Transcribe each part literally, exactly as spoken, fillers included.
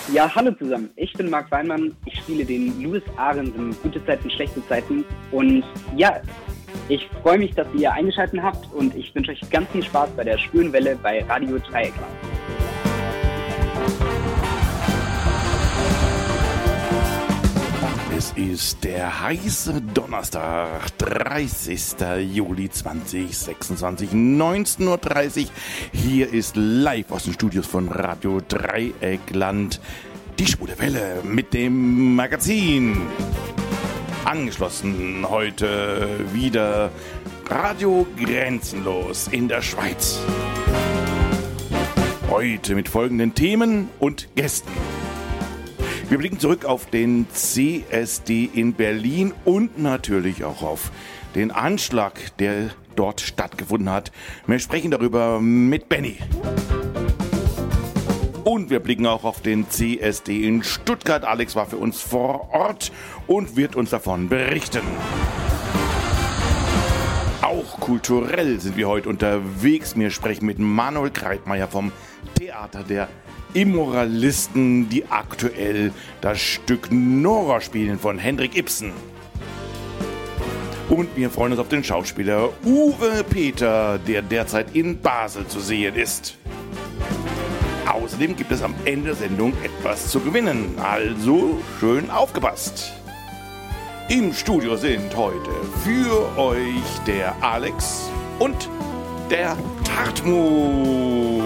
Ja, hallo zusammen. Ich bin Marc Weinmann. Ich spiele den Louis Ahrens in Gute Zeiten, Schlechte Zeiten. Und ja, ich freue mich, dass ihr eingeschaltet habt und ich wünsche euch ganz viel Spaß bei der Schwulen Welle bei Radio Dreieckland. Es ist der heiße Donnerstag, dreißigster Juli zweitausendsechsundzwanzig, neunzehn Uhr dreißig. Hier ist live aus den Studios von Radio Dreieckland die Schwule Welle mit dem Magazin. Angeschlossen heute wieder Radio Grenzenlos in der Schweiz. Heute mit folgenden Themen und Gästen. Wir blicken zurück auf den C S D in Berlin und natürlich auch auf den Anschlag, der dort stattgefunden hat. Wir sprechen darüber mit Benny. Und wir blicken auch auf den C S D in Stuttgart. Alex war für uns vor Ort und wird uns davon berichten. Auch kulturell sind wir heute unterwegs. Wir sprechen mit Manuel Kreitmeier vom Theater der Immoralisten, die aktuell das Stück Nora spielen von Henrik Ibsen. Und wir freuen uns auf den Schauspieler Uwe Peter, der derzeit in Basel zu sehen ist. Außerdem gibt es am Ende der Sendung etwas zu gewinnen, also schön aufgepasst. Im Studio sind heute für euch der Alex und der Hartmut.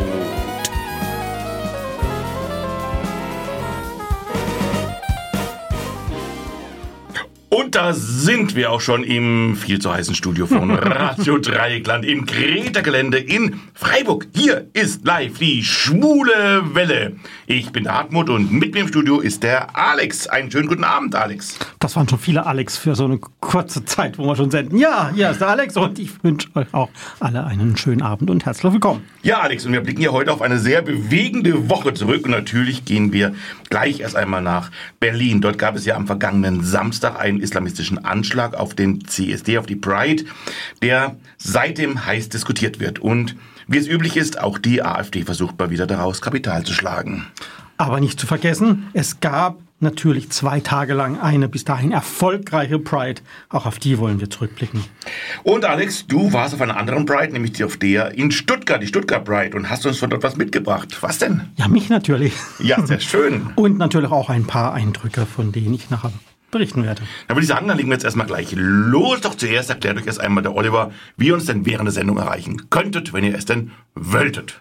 Und da sind wir auch schon im viel zu heißen Studio von Radio Dreieckland im Greta-Gelände in Freiburg. Hier ist live die Schwule Welle. Ich bin der Hartmut und mit mir im Studio ist der Alex. Einen schönen guten Abend, Alex. Das waren schon viele Alex für so eine kurze Zeit, wo wir schon senden. Ja, hier ist der Alex und ich wünsche euch auch alle einen schönen Abend und herzlich willkommen. Ja, Alex, und wir blicken hier heute auf eine sehr bewegende Woche zurück. Und natürlich gehen wir gleich erst einmal nach Berlin. Dort gab es ja am vergangenen Samstag einen islamistischen Anschlag auf den C S D, auf die Pride, der seitdem heiß diskutiert wird. Und wie es üblich ist, auch die AfD versucht mal wieder daraus Kapital zu schlagen. Aber nicht zu vergessen, es gab natürlich zwei Tage lang eine bis dahin erfolgreiche Pride. Auch auf die wollen wir zurückblicken. Und Alex, du warst auf einer anderen Pride, nämlich auf der in Stuttgart, die Stuttgart Pride, und hast uns von dort was mitgebracht. Was denn? Ja, mich natürlich. Ja, sehr schön. Und natürlich auch ein paar Eindrücke, von denen ich nachher berichten werde. Dann würde ich sagen, dann legen wir jetzt erstmal gleich los. Doch zuerst erklärt euch erst einmal der Oliver, wie ihr uns denn während der Sendung erreichen könntet, wenn ihr es denn wolltet.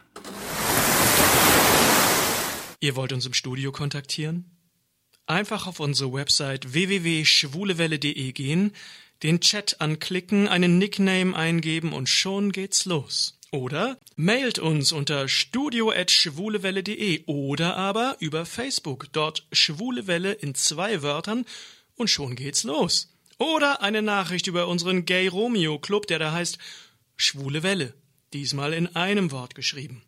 Ihr wollt uns im Studio kontaktieren? Einfach auf unsere Website w w w punkt schwulewelle punkt de gehen, den Chat anklicken, einen Nickname eingeben und schon geht's los. Oder mailt uns unter studio at schwulewelle punkt de oder aber über Facebook, dort Schwulewelle in zwei Wörtern und schon geht's los. Oder eine Nachricht über unseren Gay Romeo Club, der da heißt Schwule Welle, diesmal in einem Wort geschrieben.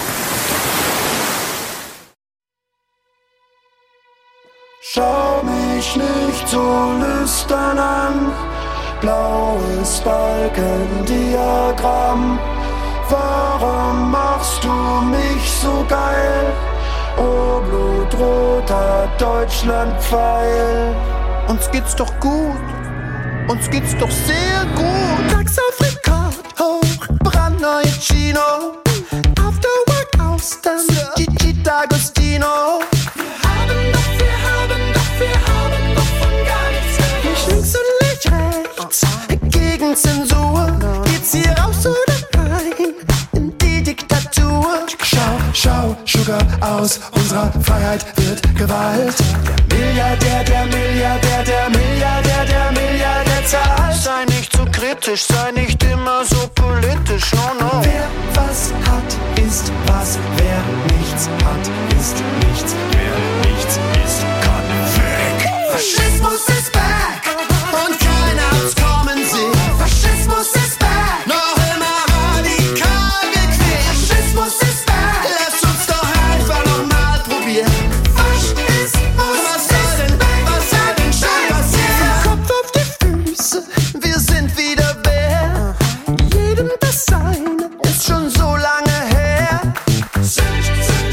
Schau mich nicht so lüstern an, blaues Balkendiagramm. Warum machst du mich so geil? Oh, blutroter Deutschlandpfeil. Uns geht's doch gut, uns geht's doch sehr gut. Tags auf Rekord hoch, brandneue Chino. After Work aus, dann Gigi D'Agostino. Wir haben doch, wir haben doch, wir haben doch von gar nichts gehört. Nicht links und nicht rechts, gegen Zensur. Geht's hier raus oder rein in die Diktatur? Schau, schau, Sugar, aus unserer Freiheit wird Gewalt. Der Milliardär, der Milliardär, der Milliardär, der Milliardär zahlt. Sei nicht so kritisch, sei nicht immer so politisch, no, no. Wer was hat, ist was. Wer nichts hat, ist nichts. Wer nichts ist, kann weg. Faschismus ist back und keiner hat's kommen sehen. Faschismus ist back, noch immer radikal bequem. Faschismus ist back, lass uns doch einfach nochmal probieren. Faschismus, was soll denn, was soll denn schon passieren? Kopf auf die Füße, wir sind wieder wer. Jedem das Seine ist schon so lange her. Sind, sind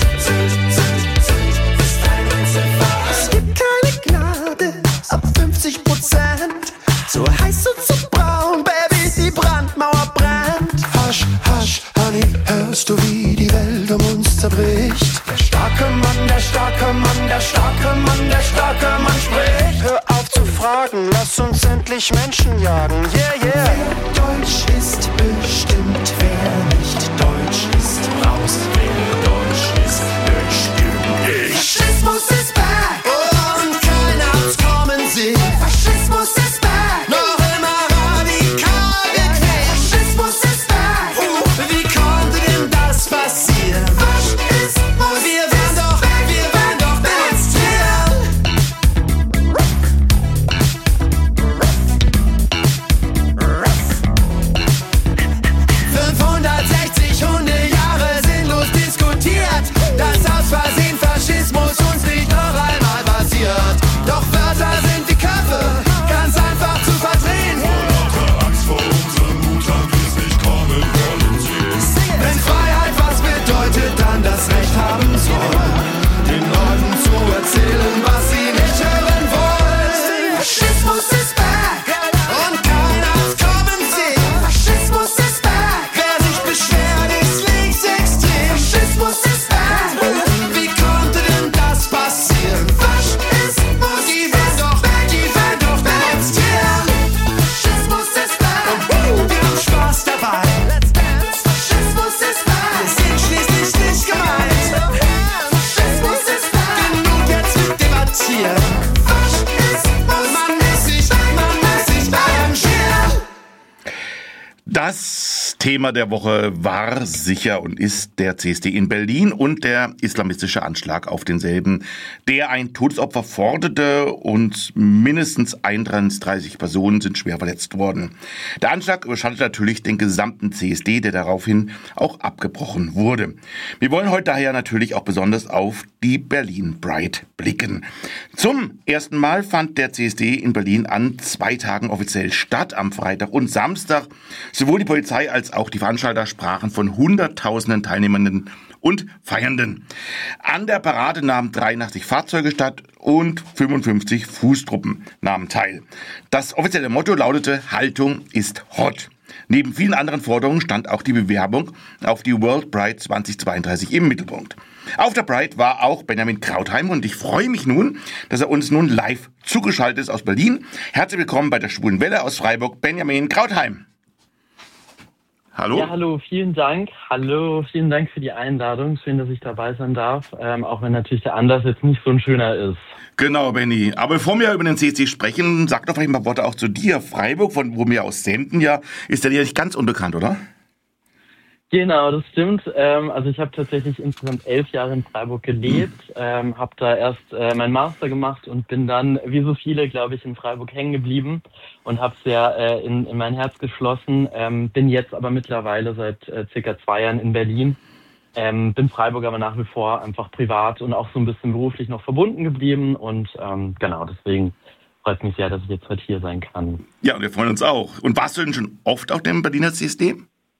spricht. Der starke Mann, der starke Mann, der starke Mann, der starke Mann spricht. Hör auf zu fragen, lass uns endlich Menschen jagen. Yeah, yeah. Wer deutsch ist, bestimmt. Wer nicht deutsch ist, raus. Wer deutsch ist, bestimmt nicht. Faschismus ist back. Und keiner hat's kommen sehen. Faschismus ist back. Noch immer radikal bequem. Faschismus ist back. Wie konnte denn das passieren? Faschismus, wir wären doch, wir wären doch demonstrieren. fünfhundertsechzig Hundejahre sinnlos diskutiert, dass aus Versehen Faschismus uns nicht noch einmal passiert. Doch Wörter sind wie Köpfe, ganz einfach zu verdrehen. Vor lauter Angst vor unserem Mut haben wir's nicht kommen wollen sehen. Wenn Freiheit was bedeutet, dann das Recht haben soll, den Leuten zu erzählen, was sie nicht hören wollen. Faschismus ist back und keiner hat's kommen sehen. Faschismus ist back, wer sich beschwert, ist linksextrem. Faschismus ist back, wie konnte denn das passieren? Faschismus, die werden doch, die werden doch demonstrieren. Faschismus ist back und wir haben Spaß dabei. Let's dance. Faschismus ist back, wir sind schließlich nicht gemeint. Faschismus ist back, genug jetzt mit debattieren. Faschismus, man muss sich, man muss sich arrangieren. Das Thema der Woche war sicher und ist der C S D in Berlin und der islamistische Anschlag auf denselben, der ein Todesopfer forderte und mindestens einunddreißig Personen sind schwer verletzt worden. Der Anschlag überschattet natürlich den gesamten C S D, der daraufhin auch abgebrochen wurde. Wir wollen heute daher natürlich auch besonders auf die Berlin Pride blicken. Zum ersten Mal fand der C S D in Berlin an zwei Tagen offiziell statt, am Freitag und Samstag. Sowohl die Polizei als auch die Veranstalter sprachen von hunderttausenden Teilnehmenden und Feiernden. An der Parade nahmen dreiundachtzig Fahrzeuge statt und fünfundfünfzig Fußtruppen nahmen teil. Das offizielle Motto lautete: Haltung ist hot. Neben vielen anderen Forderungen stand auch die Bewerbung auf die World Pride zweitausendzweiunddreißig im Mittelpunkt. Auf der Pride war auch Benjamin Krautheim und ich freue mich nun, dass er uns nun live zugeschaltet ist aus Berlin. Herzlich willkommen bei der Schwulen Welle aus Freiburg, Benjamin Krautheim. Hallo? Ja, hallo, vielen Dank. Hallo, vielen Dank für die Einladung. Schön, dass ich dabei sein darf, ähm, auch wenn natürlich der Anlass jetzt nicht so ein schöner ist. Genau, Benny. Aber bevor wir über den C S D sprechen, sag doch vielleicht mal Worte auch zu dir. Freiburg, von wo wir aus senden, ja, ist ja nicht ganz unbekannt, oder? Genau, das stimmt. Ähm, also ich habe tatsächlich insgesamt elf Jahre in Freiburg gelebt, ähm, habe da erst äh, meinen Master gemacht und bin dann, wie so viele, glaube ich, in Freiburg hängen geblieben und habe es ja äh, in, in mein Herz geschlossen. Ähm, bin jetzt aber mittlerweile seit äh, circa zwei Jahren in Berlin. Ähm, bin Freiburg aber nach wie vor einfach privat und auch so ein bisschen beruflich noch verbunden geblieben und ähm, genau, deswegen freut es mich sehr, dass ich jetzt heute hier sein kann. Ja, wir freuen uns auch. Und warst du denn schon oft auf dem Berliner C S D?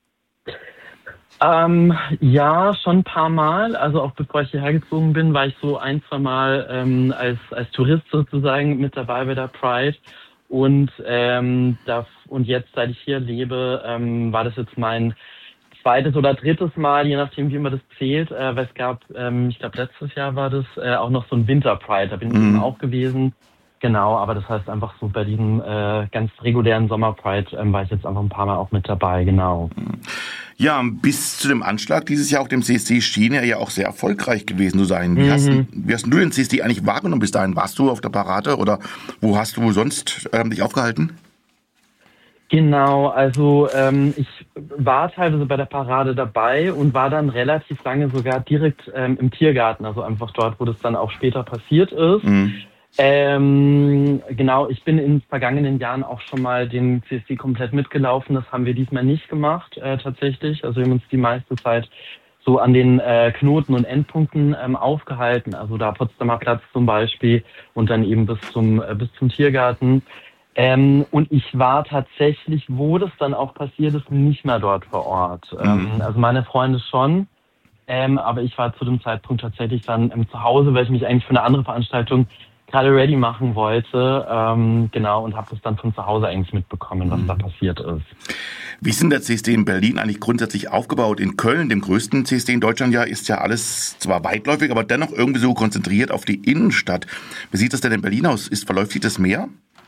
Ähm, ja, schon ein paar Mal. Also auch bevor ich hierher gezogen bin, war ich so ein, zwei Mal ähm, als, als Tourist sozusagen mit dabei bei der Pride. Und, ähm, das, und jetzt, seit ich hier lebe, ähm, war das jetzt mein zweites oder drittes Mal, je nachdem, wie man das zählt. Äh, weil es gab, ähm, ich glaube, letztes Jahr war das äh, auch noch so ein Winter Pride. Da bin ich mhm. eben auch gewesen. Genau, aber das heißt einfach so bei diesem äh, ganz regulären Sommer Pride ähm, war ich jetzt einfach ein paar Mal auch mit dabei, genau. Ja, bis zu dem Anschlag dieses Jahr auf dem C S D schien er ja auch sehr erfolgreich gewesen zu sein. Wie, mhm. hast, wie hast du den C S D eigentlich wahrgenommen bis dahin? Warst du auf der Parade oder wo hast du sonst ähm, dich aufgehalten? Genau, also ähm, ich war teilweise bei der Parade dabei und war dann relativ lange sogar direkt ähm, im Tiergarten, also einfach dort, wo das dann auch später passiert ist. Mhm. Ähm, genau, ich bin in den vergangenen Jahren auch schon mal den C S D komplett mitgelaufen. Das haben wir diesmal nicht gemacht, äh, tatsächlich. Also wir haben uns die meiste Zeit so an den äh, Knoten und Endpunkten ähm, aufgehalten. Also da Potsdamer Platz zum Beispiel und dann eben bis zum äh, bis zum Tiergarten. Ähm, und ich war tatsächlich, wo das dann auch passiert ist, nicht mehr dort vor Ort. Mhm. Ähm, also meine Freunde schon. Ähm, aber ich war zu dem Zeitpunkt tatsächlich dann ähm, zu Hause, weil ich mich eigentlich für eine andere Veranstaltung gerade ready machen wollte, ähm, genau, und habe das dann von zu Hause eigentlich mitbekommen, was mhm. da passiert ist. Wie ist denn der C S D in Berlin eigentlich grundsätzlich aufgebaut? In Köln, dem größten C S D in Deutschland, ja, ist ja alles zwar weitläufig, aber dennoch irgendwie so konzentriert auf die Innenstadt. Wie sieht das denn in Berlin aus? Ist, verläuft sich das mehr?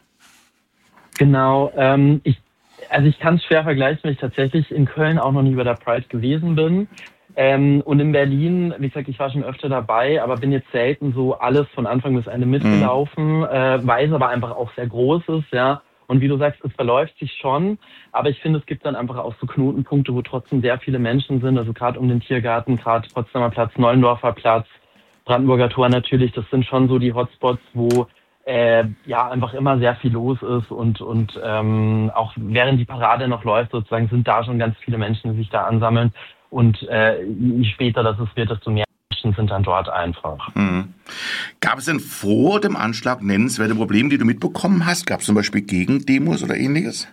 Genau, ähm, ich, also ich kann es schwer vergleichen, weil ich tatsächlich in Köln auch noch nie bei der Pride gewesen bin. Ähm, und in Berlin, wie gesagt, ich war schon öfter dabei, aber bin jetzt selten so alles von Anfang bis Ende mitgelaufen, mhm. äh, weil es aber einfach auch sehr groß ist, ja. Und wie du sagst, es verläuft sich schon, aber ich finde, es gibt dann einfach auch so Knotenpunkte, wo trotzdem sehr viele Menschen sind, also gerade um den Tiergarten, gerade Potsdamer Platz, Neulendorfer Platz, Brandenburger Tor natürlich, das sind schon so die Hotspots, wo äh, ja einfach immer sehr viel los ist und und ähm, auch während die Parade noch läuft, sozusagen, sind da schon ganz viele Menschen, die sich da ansammeln. Und äh, je später das es wird, desto mehr Menschen sind dann dort einfach. Mhm. Gab es denn vor dem Anschlag nennenswerte Probleme, die du mitbekommen hast? Gab es zum Beispiel Gegendemos oder Ähnliches?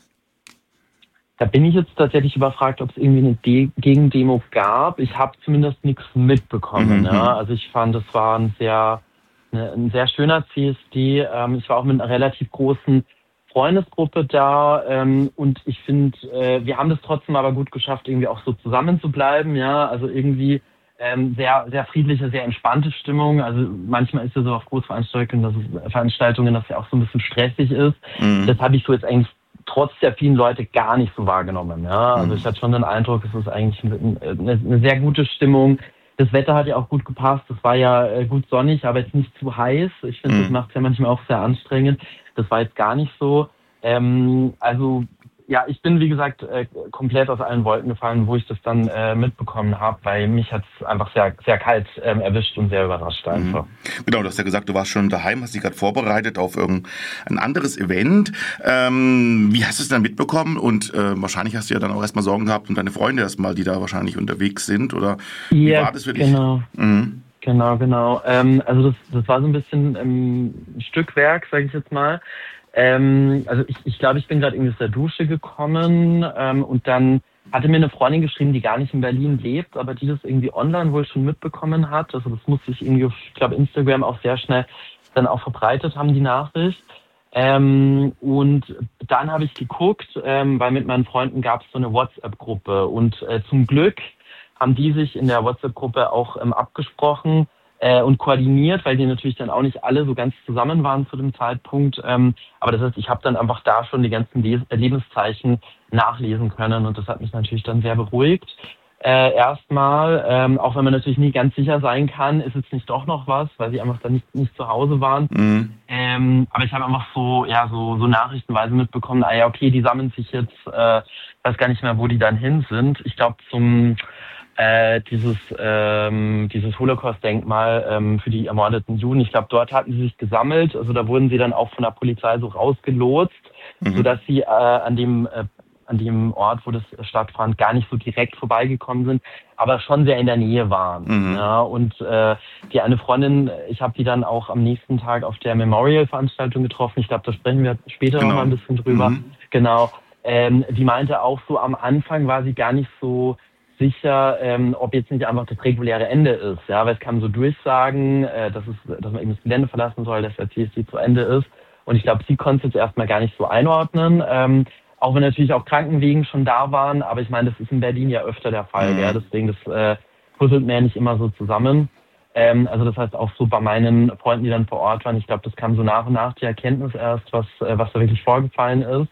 Da bin ich jetzt tatsächlich überfragt, ob es irgendwie eine De- Gegendemo gab. Ich habe zumindest nichts mitbekommen. Mhm. Ja. Also ich fand, es war ein sehr, eine, ein sehr schöner C S D. Ähm, ich war auch mit einer relativ großen Freundesgruppe da ähm, und ich finde, äh, wir haben das trotzdem aber gut geschafft, irgendwie auch so zusammen zu bleiben, ja, also irgendwie ähm, sehr, sehr friedliche, sehr entspannte Stimmung, also manchmal ist ja so auf Großveranstaltungen, dass es, Veranstaltungen, dass es ja auch so ein bisschen stressig ist, mhm. das habe ich so jetzt eigentlich trotz der vielen Leute gar nicht so wahrgenommen, ja, also ich hatte schon den Eindruck, es ist eigentlich eine, eine sehr gute Stimmung. Das Wetter hat ja auch gut gepasst. Es war ja äh, gut sonnig, aber jetzt nicht zu heiß. Ich finde, mhm. das macht es ja manchmal auch sehr anstrengend. Das war jetzt gar nicht so. Ähm, also ja, ich bin, wie gesagt, äh, komplett aus allen Wolken gefallen, wo ich das dann äh, mitbekommen habe, weil mich hat es einfach sehr, sehr kalt ähm, erwischt und sehr überrascht einfach. Mhm. Genau, du hast ja gesagt, du warst schon daheim, hast dich gerade vorbereitet auf irgendein anderes Event. Ähm, wie hast du es dann mitbekommen? Und äh, wahrscheinlich hast du ja dann auch erstmal Sorgen gehabt um deine Freunde erstmal, die da wahrscheinlich unterwegs sind. Oder wie ja, war das für dich? Genau. Mhm. Genau, genau. Ähm, also das, das war so ein bisschen ähm, ein Stückwerk, sage ich jetzt mal. Ähm, also ich, ich glaube, ich bin gerade irgendwie aus der Dusche gekommen ähm, und dann hatte mir eine Freundin geschrieben, die gar nicht in Berlin lebt, aber die das irgendwie online wohl schon mitbekommen hat. Also das musste ich irgendwie auf, ich glaube, Instagram auch sehr schnell dann auch verbreitet haben, die Nachricht. Ähm, und dann habe ich geguckt, ähm, weil mit meinen Freunden gab es so eine WhatsApp-Gruppe und äh, zum Glück haben die sich in der WhatsApp-Gruppe auch ähm, abgesprochen, äh, und koordiniert, weil die natürlich dann auch nicht alle so ganz zusammen waren zu dem Zeitpunkt. Ähm, aber das heißt, ich habe dann einfach da schon die ganzen Les- Lebenszeichen nachlesen können und das hat mich natürlich dann sehr beruhigt. Äh, erstmal, ähm, auch wenn man natürlich nie ganz sicher sein kann, ist jetzt nicht doch noch was, weil sie einfach dann nicht, nicht zu Hause waren. Mhm. Ähm, aber ich habe einfach so, ja, so, so nachrichtenweise mitbekommen, ah ja, okay, die sammeln sich jetzt, äh, weiß gar nicht mehr, wo die dann hin sind. Ich glaube zum äh, dieses ähm, dieses Holocaust-Denkmal ähm, für die ermordeten Juden. Ich glaube, dort hatten sie sich gesammelt. Also da wurden sie dann auch von der Polizei so rausgelotst, mhm. sodass sie äh, an dem äh, an dem Ort, wo das stattfand, gar nicht so direkt vorbeigekommen sind, aber schon sehr in der Nähe waren. Mhm. Ja, und äh, die eine Freundin, ich habe die dann auch am nächsten Tag auf der Memorial-Veranstaltung getroffen. Ich glaube, da sprechen wir später genau. noch mal ein bisschen drüber. Mhm. Genau. Ähm, die meinte auch so, am Anfang war sie gar nicht so sicher, ähm, ob jetzt nicht einfach das reguläre Ende ist. Ja, weil es kam so Durchsagen, äh, dass, es, dass man eben das Gelände verlassen soll, dass der C S D zu Ende ist. Und ich glaube, sie konnte es jetzt erstmal gar nicht so einordnen. Ähm, Auch wenn natürlich auch Krankenwegen schon da waren, aber ich meine, das ist in Berlin ja öfter der Fall, mhm. ja, deswegen das äh, puzzelt mir nicht immer so zusammen. Ähm, also das heißt auch so bei meinen Freunden, die dann vor Ort waren, ich glaube, das kam so nach und nach die Erkenntnis erst, was äh, was da wirklich vorgefallen ist.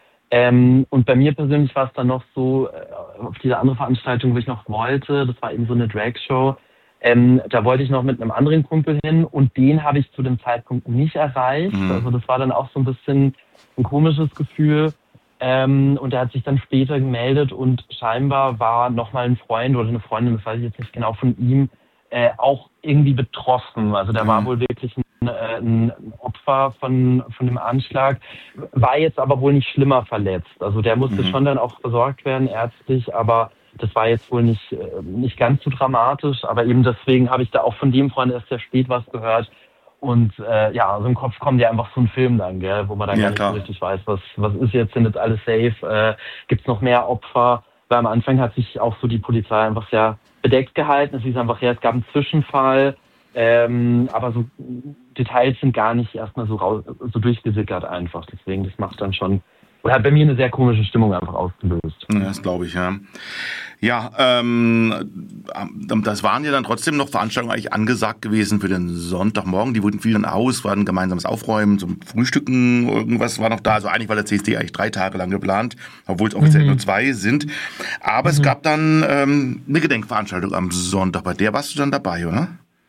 Ähm, und bei mir persönlich war es dann noch so, äh, auf diese andere Veranstaltung, wo ich noch wollte, das war eben so eine Drag-Show, ähm, da wollte ich noch mit einem anderen Kumpel hin und den habe ich zu dem Zeitpunkt nicht erreicht. Mhm. Also das war dann auch so ein bisschen ein komisches Gefühl. Ähm, und er hat sich dann später gemeldet und scheinbar war nochmal ein Freund oder eine Freundin, das weiß ich jetzt nicht genau, von ihm äh, auch irgendwie betroffen. Also der mhm. war wohl wirklich ein, äh, ein Opfer von von dem Anschlag, war jetzt aber wohl nicht schlimmer verletzt. Also der musste mhm. schon dann auch versorgt werden, ärztlich, aber das war jetzt wohl nicht, äh, nicht ganz so dramatisch. Aber eben deswegen habe ich da auch von dem Freund erst sehr spät was gehört. Und äh, ja, also im Kopf kommt ja einfach so ein Film dann, gell, wo man dann ja, gar nicht klar. so richtig weiß, was was ist jetzt, sind jetzt alles safe, äh, gibt's noch mehr Opfer? Weil am Anfang hat sich auch so die Polizei einfach sehr bedeckt gehalten. Es hieß einfach, ja, es gab einen Zwischenfall, Ähm, aber so Details sind gar nicht erstmal so, raus, so durchgesickert einfach. Deswegen, das macht dann schon, oder hat bei mir eine sehr komische Stimmung einfach ausgelöst. Ja, das glaube ich, ja. Ja, ähm, das waren ja dann trotzdem noch Veranstaltungen eigentlich angesagt gewesen für den Sonntagmorgen. Die wurden fielen aus, war ein gemeinsames Aufräumen zum Frühstücken, irgendwas war noch da. Also eigentlich war der C S D eigentlich drei Tage lang geplant, obwohl es offiziell mhm. nur zwei sind. Aber mhm. es gab dann ähm, eine Gedenkveranstaltung am Sonntag. Bei der warst du dann dabei, oder?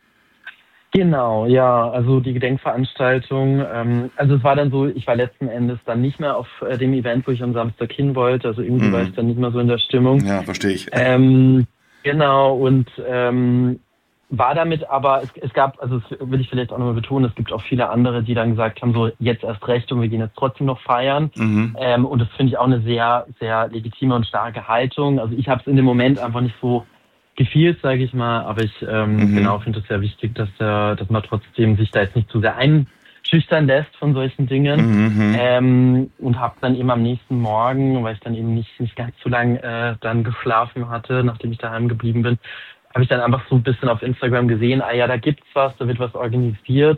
Genau, ja, also die Gedenkveranstaltung, ähm, also es war dann so, ich war letzten Endes dann nicht mehr auf äh, dem Event, wo ich am Samstag hin wollte, also irgendwie mhm. war ich dann nicht mehr so in der Stimmung. Ja, verstehe ich. Ähm, genau, und ähm, war damit aber, es, es gab, also das will ich vielleicht auch nochmal betonen, es gibt auch viele andere, die dann gesagt haben, so jetzt erst recht und wir gehen jetzt trotzdem noch feiern. Mhm. Ähm, und das finde ich auch eine sehr, sehr legitime und starke Haltung. Also ich habe es in dem Moment einfach nicht so gefielt, sage ich mal, aber ich ähm, mhm. genau finde es sehr wichtig, dass der, dass man trotzdem sich da jetzt nicht zu sehr einschüchtern lässt von solchen Dingen. Mhm. Ähm, und habe dann eben am nächsten Morgen, weil ich dann eben nicht nicht ganz so lang äh, dann geschlafen hatte, nachdem ich daheim geblieben bin, habe ich dann einfach so ein bisschen auf Instagram gesehen, ah ja, da gibt's was, da wird was organisiert.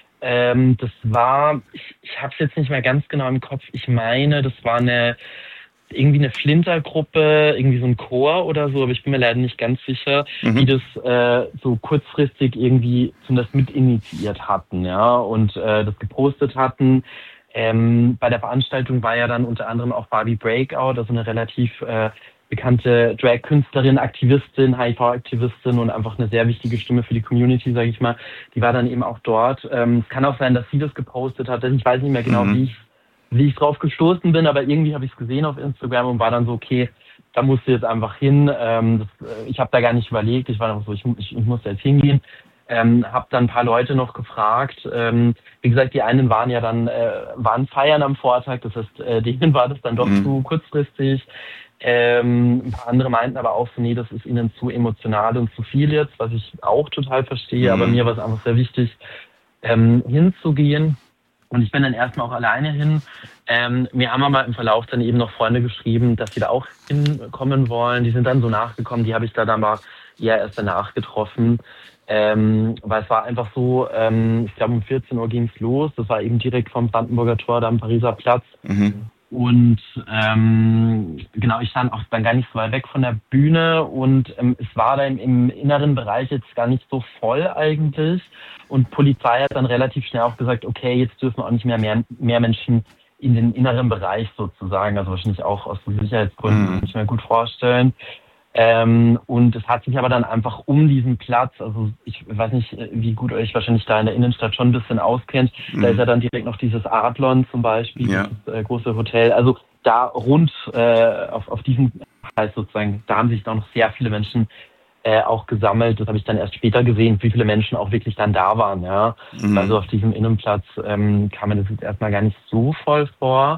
Ähm, das war, ich, ich habe es jetzt nicht mehr ganz genau im Kopf. Ich meine, das war eine irgendwie eine Flintergruppe, irgendwie so ein Chor oder so, aber ich bin mir leider nicht ganz sicher, mhm. die das äh, so kurzfristig irgendwie zumindest mitinitiiert hatten, ja, und äh, das gepostet hatten. Ähm, bei der Veranstaltung war ja dann unter anderem auch Barbie Breakout, also eine relativ äh, bekannte Drag-Künstlerin, Aktivistin, H I V-Aktivistin und einfach eine sehr wichtige Stimme für die Community, sage ich mal. Die war dann eben auch dort. Ähm, es kann auch sein, dass sie das gepostet hat. Ich weiß nicht mehr genau, mhm. wie ich wie ich drauf gestoßen bin, aber irgendwie habe ich es gesehen auf Instagram und war dann so, okay, da musst du jetzt einfach hin. Ähm, das, ich habe da gar nicht überlegt, ich war einfach so, ich, ich, ich muss da jetzt hingehen. Ähm, habe dann ein paar Leute noch gefragt. Ähm, wie gesagt, die einen waren ja dann, äh, waren feiern am Vortag, das heißt, äh, denen war das dann doch mhm. zu kurzfristig. Ähm, ein paar andere meinten aber auch so, nee, das ist ihnen zu emotional und zu viel jetzt, was ich auch total verstehe, mhm. aber mir war es einfach sehr wichtig, ähm, hinzugehen. Und ich bin dann erstmal auch alleine hin. Ähm, mir haben aber im Verlauf dann eben noch Freunde geschrieben, dass sie da auch hinkommen wollen. Die sind dann so nachgekommen, die habe ich dann aber eher erst danach getroffen. Ähm, weil es war einfach so, ähm, ich glaube um vierzehn Uhr ging es los. Das war eben direkt vom Brandenburger Tor, da am Pariser Platz. Mhm. Und ähm, genau, ich stand auch dann gar nicht so weit weg von der Bühne und ähm, es war dann im inneren Bereich jetzt gar nicht so voll eigentlich. Und Polizei hat dann relativ schnell auch gesagt, okay, jetzt dürfen auch nicht mehr mehr, mehr Menschen in den inneren Bereich sozusagen, also wahrscheinlich auch aus Sicherheitsgründen, mhm. kann ich mir gut vorstellen. Ähm, und es hat sich aber dann einfach um diesen Platz, also ich weiß nicht, wie gut euch wahrscheinlich da in der Innenstadt schon ein bisschen auskennt, mhm. da ist ja dann direkt noch dieses Adlon zum Beispiel, ja. das äh, große Hotel, also da rund äh, auf, auf diesem Kreis sozusagen, da haben sich dann noch sehr viele Menschen äh, auch gesammelt, das habe ich dann erst später gesehen, wie viele Menschen auch wirklich dann da waren, ja, mhm. also auf diesem Innenplatz ähm, kam mir das jetzt erstmal gar nicht so voll vor.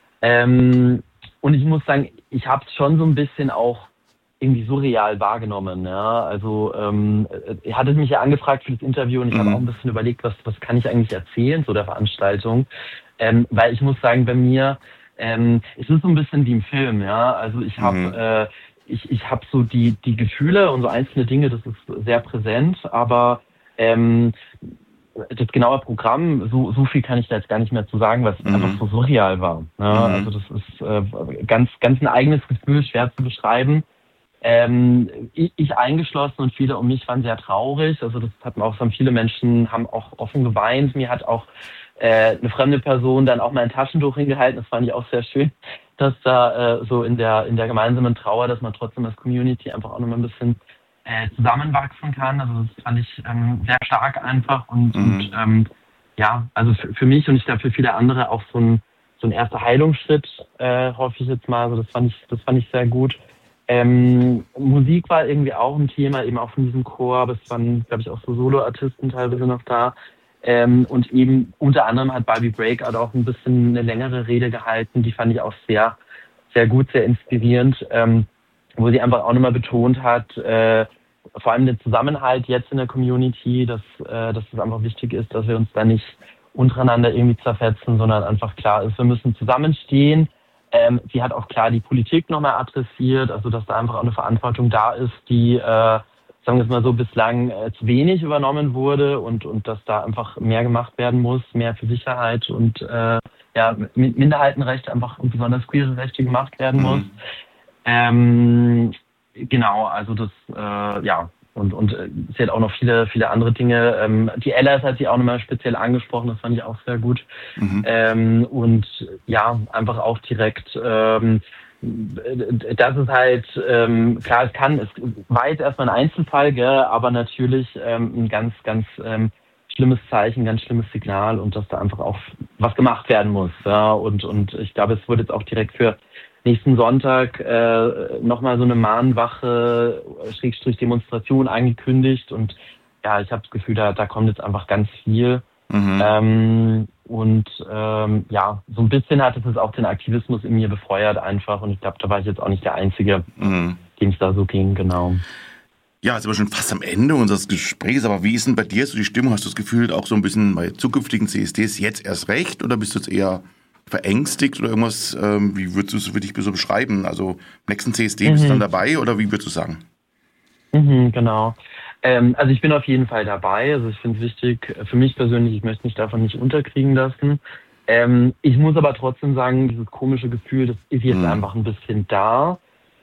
Ähm, und ich muss sagen, ich habe es schon so ein bisschen auch irgendwie surreal wahrgenommen, ja, also ähm, ihr hattet mich ja angefragt für das Interview und ich mhm. habe auch ein bisschen überlegt, was was kann ich eigentlich erzählen zu der Veranstaltung, ähm, weil ich muss sagen, bei mir ähm, es ist so ein bisschen wie im Film, ja, also ich habe mhm. äh, ich ich habe so die die Gefühle und so einzelne Dinge, das ist sehr präsent, aber ähm, das genaue Programm, so so viel kann ich da jetzt gar nicht mehr zu sagen, weil es mhm. einfach so surreal war, ja? mhm. also das ist äh, ganz ganz ein eigenes Gefühl, schwer zu beschreiben. Ähm, ich, ich eingeschlossen und viele um mich waren sehr traurig. Also das hatten auch so viele Menschen, haben auch offen geweint. Mir hat auch äh, eine fremde Person dann auch mein Taschentuch hingehalten. Das fand ich auch sehr schön, dass da äh, so in der in der gemeinsamen Trauer, dass man trotzdem als Community einfach auch nochmal ein bisschen äh, zusammenwachsen kann. Also das fand ich ähm, sehr stark einfach und, mhm. und ähm, ja, also für, für mich und ich glaube für viele andere auch so ein so ein erster Heilungsschritt, äh, hoffe ich jetzt mal. Also das fand ich das fand ich sehr gut. Ähm, Musik war irgendwie auch ein Thema, eben auch von diesem Chor, aber es waren, glaube ich, auch so Solo-Artisten teilweise noch da. Ähm, und eben unter anderem hat Barbie Breakout auch ein bisschen eine längere Rede gehalten, die fand ich auch sehr, sehr gut, sehr inspirierend, ähm, wo sie einfach auch nochmal betont hat, äh, vor allem den Zusammenhalt jetzt in der Community, dass, äh, dass es einfach wichtig ist, dass wir uns da nicht untereinander irgendwie zerfetzen, sondern einfach klar ist, wir müssen zusammenstehen. Ähm, sie hat auch klar die Politik nochmal adressiert, also dass da einfach auch eine Verantwortung da ist, die äh, sagen wir es mal so, bislang äh, zu wenig übernommen wurde und, und dass da einfach mehr gemacht werden muss, mehr für Sicherheit und äh, ja, Minderheitenrechte einfach und besonders queere Rechte gemacht werden muss. Mhm. Ähm, genau, also das, äh, ja, und, und äh, sie hat auch noch viele, viele andere Dinge. Ähm, die Ella hat sie auch nochmal speziell angesprochen, das fand ich auch sehr gut. Mhm. Ähm, und ja, einfach auch direkt, ähm, das ist halt, ähm, klar, es kann, es war jetzt erstmal ein Einzelfall, gell, aber natürlich ähm, ein ganz, ganz ähm, schlimmes Zeichen, ganz schlimmes Signal und dass da einfach auch was gemacht werden muss. Ja, und, und ich glaube, es wurde jetzt auch direkt für nächsten Sonntag äh, nochmal so eine Mahnwache, Schrägstrich Demonstration angekündigt und ja, ich habe das Gefühl, da, da kommt jetzt einfach ganz viel. Mhm. Ähm, und ähm, ja, so ein bisschen hat es auch den Aktivismus in mir befeuert einfach und ich glaube, da war ich jetzt auch nicht der Einzige, mhm. dem es da so ging, genau. Ja, jetzt sind wir schon fast am Ende unseres Gesprächs, aber wie ist denn bei dir so die Stimmung? Hast du das Gefühl, auch so ein bisschen bei zukünftigen C S Ds jetzt erst recht oder bist du jetzt eher verängstigt oder irgendwas? Ähm, wie würdest du es für dich so beschreiben? Also im nächsten C S D mhm. bist du dann dabei oder wie würdest du sagen? Mhm, genau. Ähm, also ich bin auf jeden Fall dabei. Also ich finde es wichtig, für mich persönlich, ich möchte mich davon nicht unterkriegen lassen. Ähm, ich muss aber trotzdem sagen, dieses komische Gefühl, das ist jetzt mhm. einfach ein bisschen da.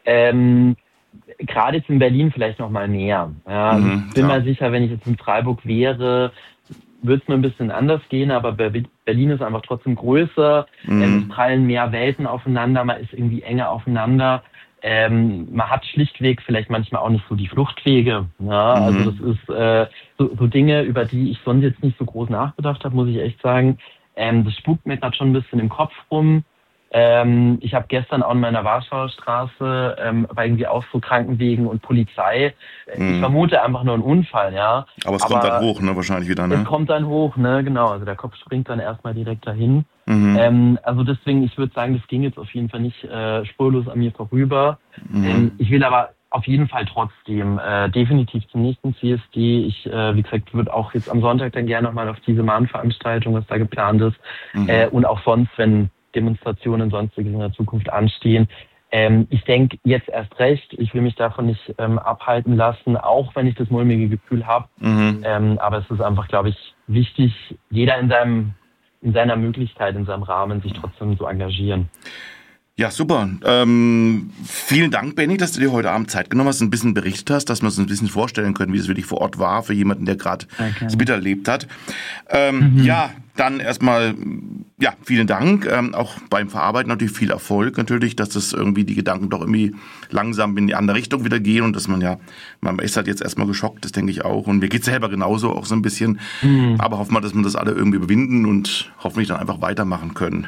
Ähm, Gerade jetzt in Berlin vielleicht noch mal mehr. Ja, mhm, ich bin ja. mir sicher, wenn ich jetzt in Freiburg wäre, würde es mir ein bisschen anders gehen, aber Berlin ist einfach trotzdem größer. Mhm. Es prallen mehr Welten aufeinander, man ist irgendwie enger aufeinander. Ähm, man hat schlichtweg vielleicht manchmal auch nicht so die Fluchtwege. Ja, mhm. Also das ist äh, so, so Dinge, über die ich sonst jetzt nicht so groß nachgedacht habe, muss ich echt sagen. Ähm, das spukt mir gerade schon ein bisschen im Kopf rum. Ähm, ich habe gestern auch in meiner Warschauer Straße ähm, bei irgendwie auch so Krankenwegen und Polizei. Mhm. Ich vermute einfach nur einen Unfall, ja. Aber es Aber kommt dann hoch, ne? Wahrscheinlich wieder, ne? Es kommt dann hoch, ne? Genau. Also der Kopf springt dann erstmal direkt dahin. Mhm. Ähm, also deswegen, ich würde sagen, das ging jetzt auf jeden Fall nicht äh, spurlos an mir vorüber. Mhm. Ähm, ich will aber auf jeden Fall trotzdem äh, definitiv zum nächsten C S D. Ich, äh, wie gesagt, würde auch jetzt am Sonntag dann gerne nochmal auf diese Mahnveranstaltung, was da geplant ist. Mhm. Äh, und auch sonst, wenn Demonstrationen und sonstiges in der Zukunft anstehen. Ähm, ich denke jetzt erst recht, ich will mich davon nicht ähm, abhalten lassen, auch wenn ich das mulmige Gefühl habe. Mhm. Ähm, aber es ist einfach, glaube ich, wichtig, jeder in seinem in seiner Möglichkeit, in seinem Rahmen, sich trotzdem zu engagieren. Ja, super. Ähm, vielen Dank, Benny, dass du dir heute Abend Zeit genommen hast, ein bisschen berichtet hast, dass wir uns ein bisschen vorstellen können, wie es wirklich vor Ort war für jemanden, der gerade es miterlebt hat. Ähm, mhm. Ja, dann erstmal, ja, vielen Dank. Ähm, auch beim Verarbeiten natürlich viel Erfolg natürlich, dass das irgendwie die Gedanken doch irgendwie langsam in die andere Richtung wieder gehen und dass man ja, man ist halt jetzt erstmal geschockt, das denke ich auch. Und mir geht's selber genauso auch so ein bisschen. Mhm. Aber hoffen wir, dass wir das alle irgendwie überwinden und hoffentlich dann einfach weitermachen können.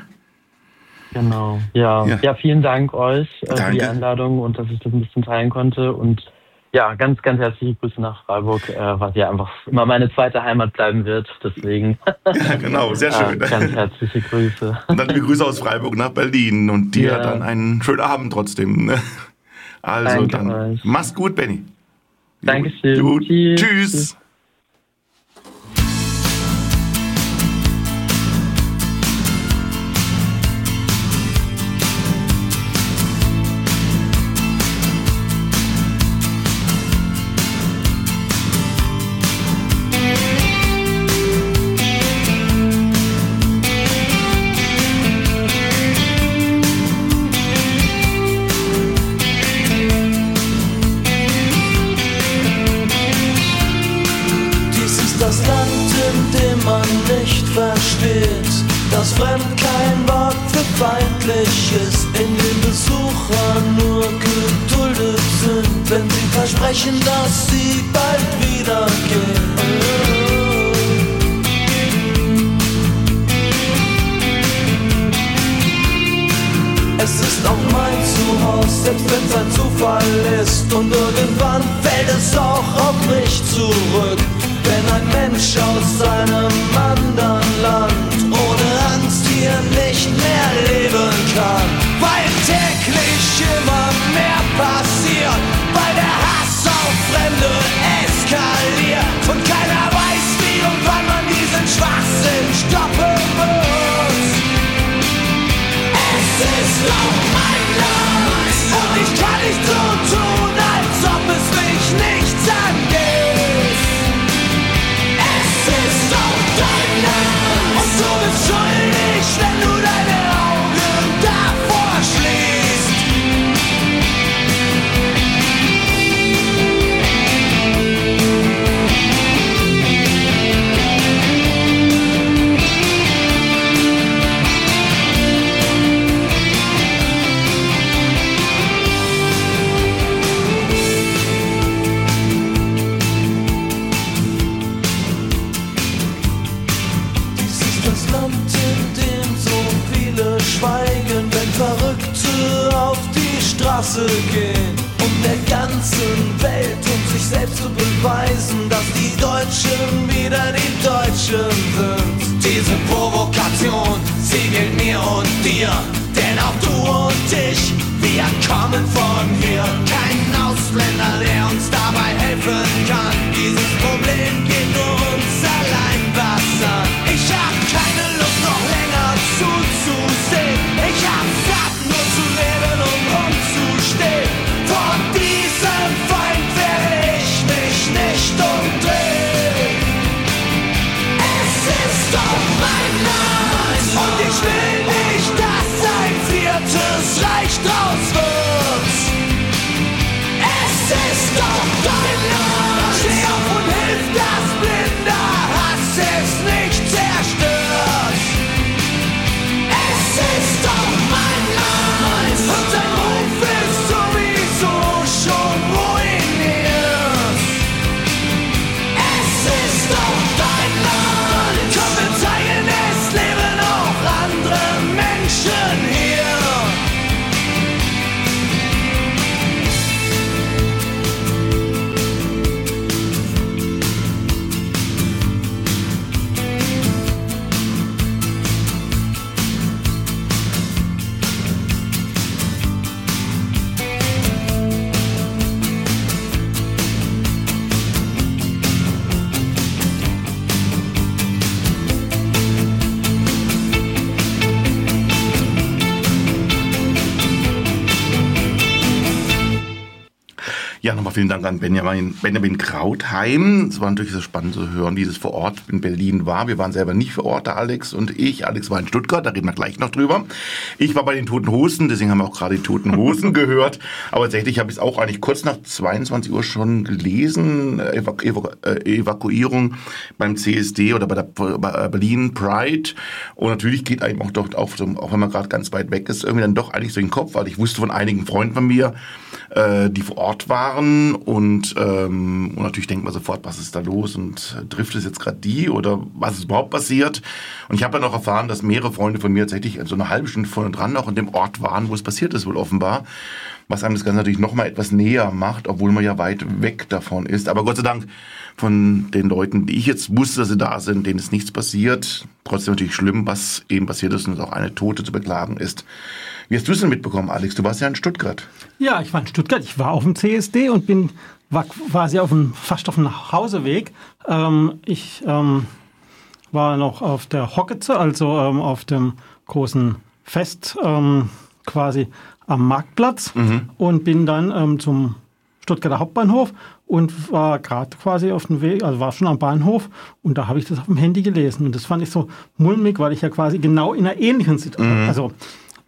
Genau, ja. ja. Ja, vielen Dank euch äh, für die Einladung und dass ich das ein bisschen teilen konnte. Und ja, ganz, ganz herzliche Grüße nach Freiburg, äh, was ja einfach immer meine zweite Heimat bleiben wird. Deswegen. Ja, genau, sehr schön. Äh, ganz herzliche Grüße. Und dann die Grüße aus Freiburg nach Berlin und dir ja. dann einen schönen Abend trotzdem. Ne? Also Danke dann, euch. Mach's gut, Benny. Dankeschön. Gut. Tschüss. Tschüss. Das Fremd kein Wort für feindlich ist, in dem Besucher nur geduldet sind, wenn sie versprechen, dass sie bald wiedergehen. Es ist auch mein Zuhause, selbst wenn's ein Zufall ist, und irgendwann fällt es auch auf mich zurück, wenn ein Mensch aus seinem anderen Land ohne Angst hier nicht mehr leben kann. Weil täglich immer mehr passiert, weil der Hass auf Fremde eskaliert und keiner weiß, wie und wann man diesen Schwachsinn stoppen muss. Es ist auch mein Land und ich kann nicht so tun, als ob es mich nichts angeht. Straße gehen, um der ganzen Welt und sich selbst zu beweisen, dass die Deutschen wieder die Deutschen sind. Diese Provokation, sie gilt mir und dir, denn auch du und ich, wir kommen von hier. Kein Ausländer, der uns dabei helfen kann. Dieses Problem geht nur uns allein was an. Ich hab keine Lust noch länger zuzusehen. Ich hab satt nur zu leben und rumzustehen. Vor diesem Feind werde ich mich nicht umdrehen. Es ist doch mein Land und ich will nicht, dass ein viertes Reich draus wird. Es ist doch dein Land. Steh auf und hilf, das blinde Hass es nicht zerstört. Es ist doch mein Land und dein Ruf ist sowieso schon ruiniert. Es ist doch dein Land. Komm, wir zeigen, es leben auch andere Menschen hier. Ja, nochmal vielen Dank an Benjamin, Benjamin Krautheim. Es war natürlich so spannend zu hören, wie es vor Ort in Berlin war. Wir waren selber nicht vor Ort, der Alex und ich. Alex war in Stuttgart, da reden wir gleich noch drüber. Ich war bei den Toten Hosen, deswegen haben wir auch gerade die Toten Hosen gehört. Aber tatsächlich habe ich es auch eigentlich kurz nach zweiundzwanzig Uhr schon gelesen. Evaku- Evaku- Evakuierung beim C S D oder bei der bei Berlin Pride. Und natürlich geht einem auch dort, auch, auch wenn man gerade ganz weit weg ist, irgendwie dann doch eigentlich so in den Kopf, weil ich wusste von einigen Freunden von mir, äh, die vor Ort waren. Und, ähm, und natürlich denkt man sofort, was ist da los und äh, trifft es jetzt gerade die oder was ist überhaupt passiert? Und ich habe dann auch erfahren, dass mehrere Freunde von mir tatsächlich so eine halbe Stunde vorne dran auch an dem Ort waren, wo es passiert ist wohl offenbar. Was einem das Ganze natürlich noch mal etwas näher macht, obwohl man ja weit weg davon ist. Aber Gott sei Dank von den Leuten, die ich jetzt wusste, dass sie da sind, denen ist nichts passiert. Trotzdem natürlich schlimm, was eben passiert ist und auch eine Tote zu beklagen ist. Wie hast du es denn mitbekommen, Alex? Du warst ja in Stuttgart. Ja, ich war in Stuttgart. Ich war auf dem C S D und bin war quasi auf dem, fast auf dem Nachhauseweg. Ähm, ich ähm, war noch auf der Hockeze, also ähm, auf dem großen Fest ähm, quasi am Marktplatz mhm. und bin dann ähm, zum Stuttgarter Hauptbahnhof und war gerade quasi auf dem Weg, also war schon am Bahnhof und da habe ich das auf dem Handy gelesen und das fand ich so mulmig, weil ich ja quasi genau in einer ähnlichen Situation, mhm. also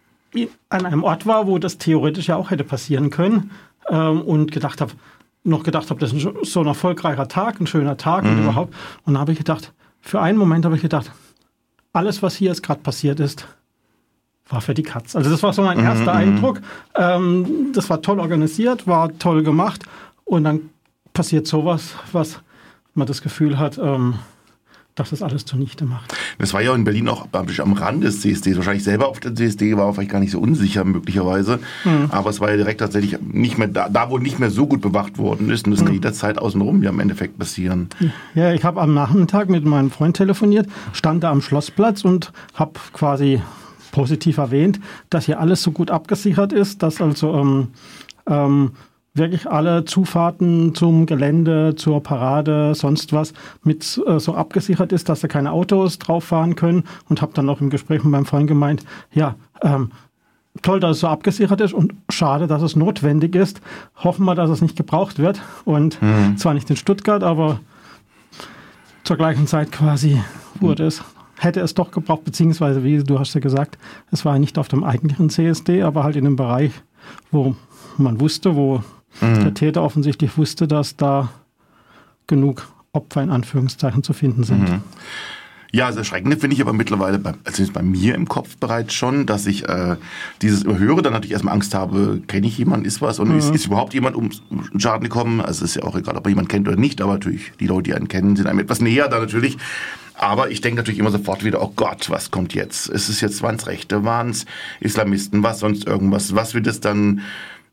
an einem Ort war, wo das theoretisch ja auch hätte passieren können ähm, und gedacht habe, noch gedacht habe, das ist so ein erfolgreicher Tag, ein schöner Tag mhm. und überhaupt. Und dann habe ich gedacht, für einen Moment habe ich gedacht, alles, was hier jetzt gerade passiert ist, war für die Katz. Also das war so mein mhm. erster Eindruck. Ähm, das war toll organisiert, war toll gemacht und dann passiert sowas, was man das Gefühl hat, ähm, dass das alles zunichte macht. Das war ja in Berlin auch am Rand des C S Ds. Wahrscheinlich selber auf der C S D war vielleicht gar nicht so unsicher möglicherweise. Mhm. Aber es war ja direkt tatsächlich nicht mehr da, da wo nicht mehr so gut bewacht worden ist. Und das mhm. kann jederzeit außenrum ja im Endeffekt passieren. Ja, ich habe am Nachmittag mit meinem Freund telefoniert, stand da am Schlossplatz und habe quasi positiv erwähnt, dass hier alles so gut abgesichert ist, dass also ähm, ähm, wirklich alle Zufahrten zum Gelände, zur Parade, sonst was mit äh, so abgesichert ist, dass da keine Autos drauf fahren können und habe dann auch im Gespräch mit meinem Freund gemeint, ja, ähm, toll, dass es so abgesichert ist und schade, dass es notwendig ist. Hoffen wir, dass es nicht gebraucht wird und mhm. zwar nicht in Stuttgart, aber zur gleichen Zeit quasi wurde mhm. es, hätte es doch gebraucht, beziehungsweise, wie du hast ja gesagt, es war nicht auf dem eigentlichen C S D, aber halt in einem Bereich, wo man wusste, wo Mhm. der Täter offensichtlich wusste, dass da genug Opfer in Anführungszeichen zu finden sind. Mhm. Ja, das Erschreckende finde ich aber mittlerweile, bei, also bei mir im Kopf bereits schon, dass ich äh, dieses überhöre, dann natürlich erstmal Angst habe, kenne ich jemanden, ist was und mhm. ist, ist überhaupt jemand um Schaden gekommen? Also es ist ja auch egal, ob man jemanden kennt oder nicht, aber natürlich die Leute, die einen kennen, sind einem etwas näher da natürlich. Aber ich denke natürlich immer sofort wieder, oh Gott, was kommt jetzt? Ist es jetzt, waren es Rechte, waren es Islamisten, was sonst irgendwas? Was wird es dann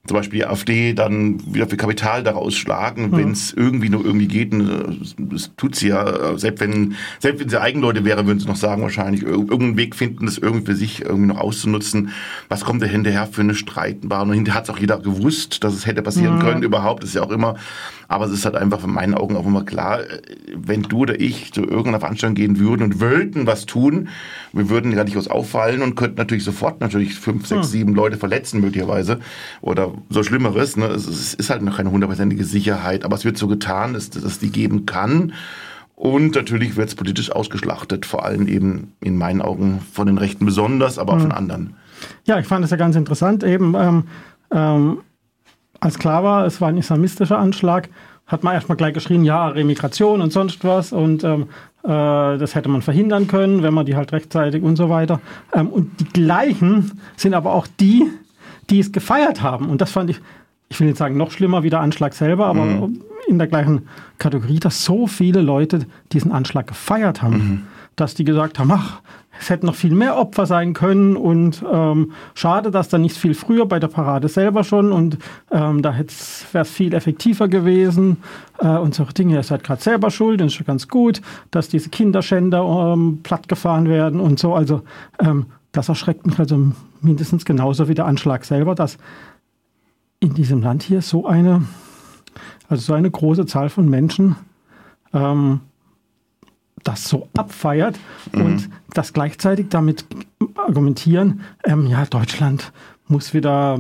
zum Beispiel die AfD dann wieder für Kapital daraus schlagen, mhm. wenn es irgendwie nur irgendwie geht. Das tut sie ja. Selbst wenn, selbst wenn sie Eigenleute wäre, würden sie noch sagen, wahrscheinlich irgendeinen Weg finden, das irgendwie für sich irgendwie noch auszunutzen. Was kommt da hinterher für eine Streitbahn? Und hinterher hat es auch jeder gewusst, dass es hätte passieren mhm. können überhaupt. Das ist ja auch immer. Aber es ist halt einfach in meinen Augen auch immer klar, wenn du oder ich zu irgendeiner Veranstaltung gehen würden und wollten was tun, wir würden gar nicht was auffallen und könnten natürlich sofort natürlich fünf, sechs, sieben Leute verletzen möglicherweise oder so Schlimmeres. Ne? Es ist halt noch keine hundertprozentige Sicherheit, aber es wird so getan, dass es die geben kann. Und natürlich wird es politisch ausgeschlachtet, vor allem eben in meinen Augen von den Rechten besonders, aber auch von anderen. Ja, ich fand es ja ganz interessant eben, ähm, ähm, als klar war, es war ein islamistischer Anschlag, hat man erstmal gleich geschrien, ja, Remigration und sonst was und ähm, äh, das hätte man verhindern können, wenn man die halt rechtzeitig und so weiter. Ähm, und die gleichen sind aber auch die, die es gefeiert haben. Und das fand ich, ich will nicht sagen noch schlimmer wie der Anschlag selber, aber mhm. in der gleichen Kategorie, dass so viele Leute diesen Anschlag gefeiert haben, mhm. dass die gesagt haben, ach, es hätten noch viel mehr Opfer sein können und ähm, schade, dass da nicht viel früher bei der Parade selber schon und ähm, da wäre es viel effektiver gewesen äh, und solche Dinge. Ihr seid gerade selber schuld und es ist schon ganz gut, dass diese Kinderschänder ähm, plattgefahren werden und so. Also ähm, das erschreckt mich also mindestens genauso wie der Anschlag selber, dass in diesem Land hier so eine, also so eine große Zahl von Menschen ähm, das so abfeiert mhm. und das gleichzeitig damit argumentieren, ähm, ja, Deutschland muss wieder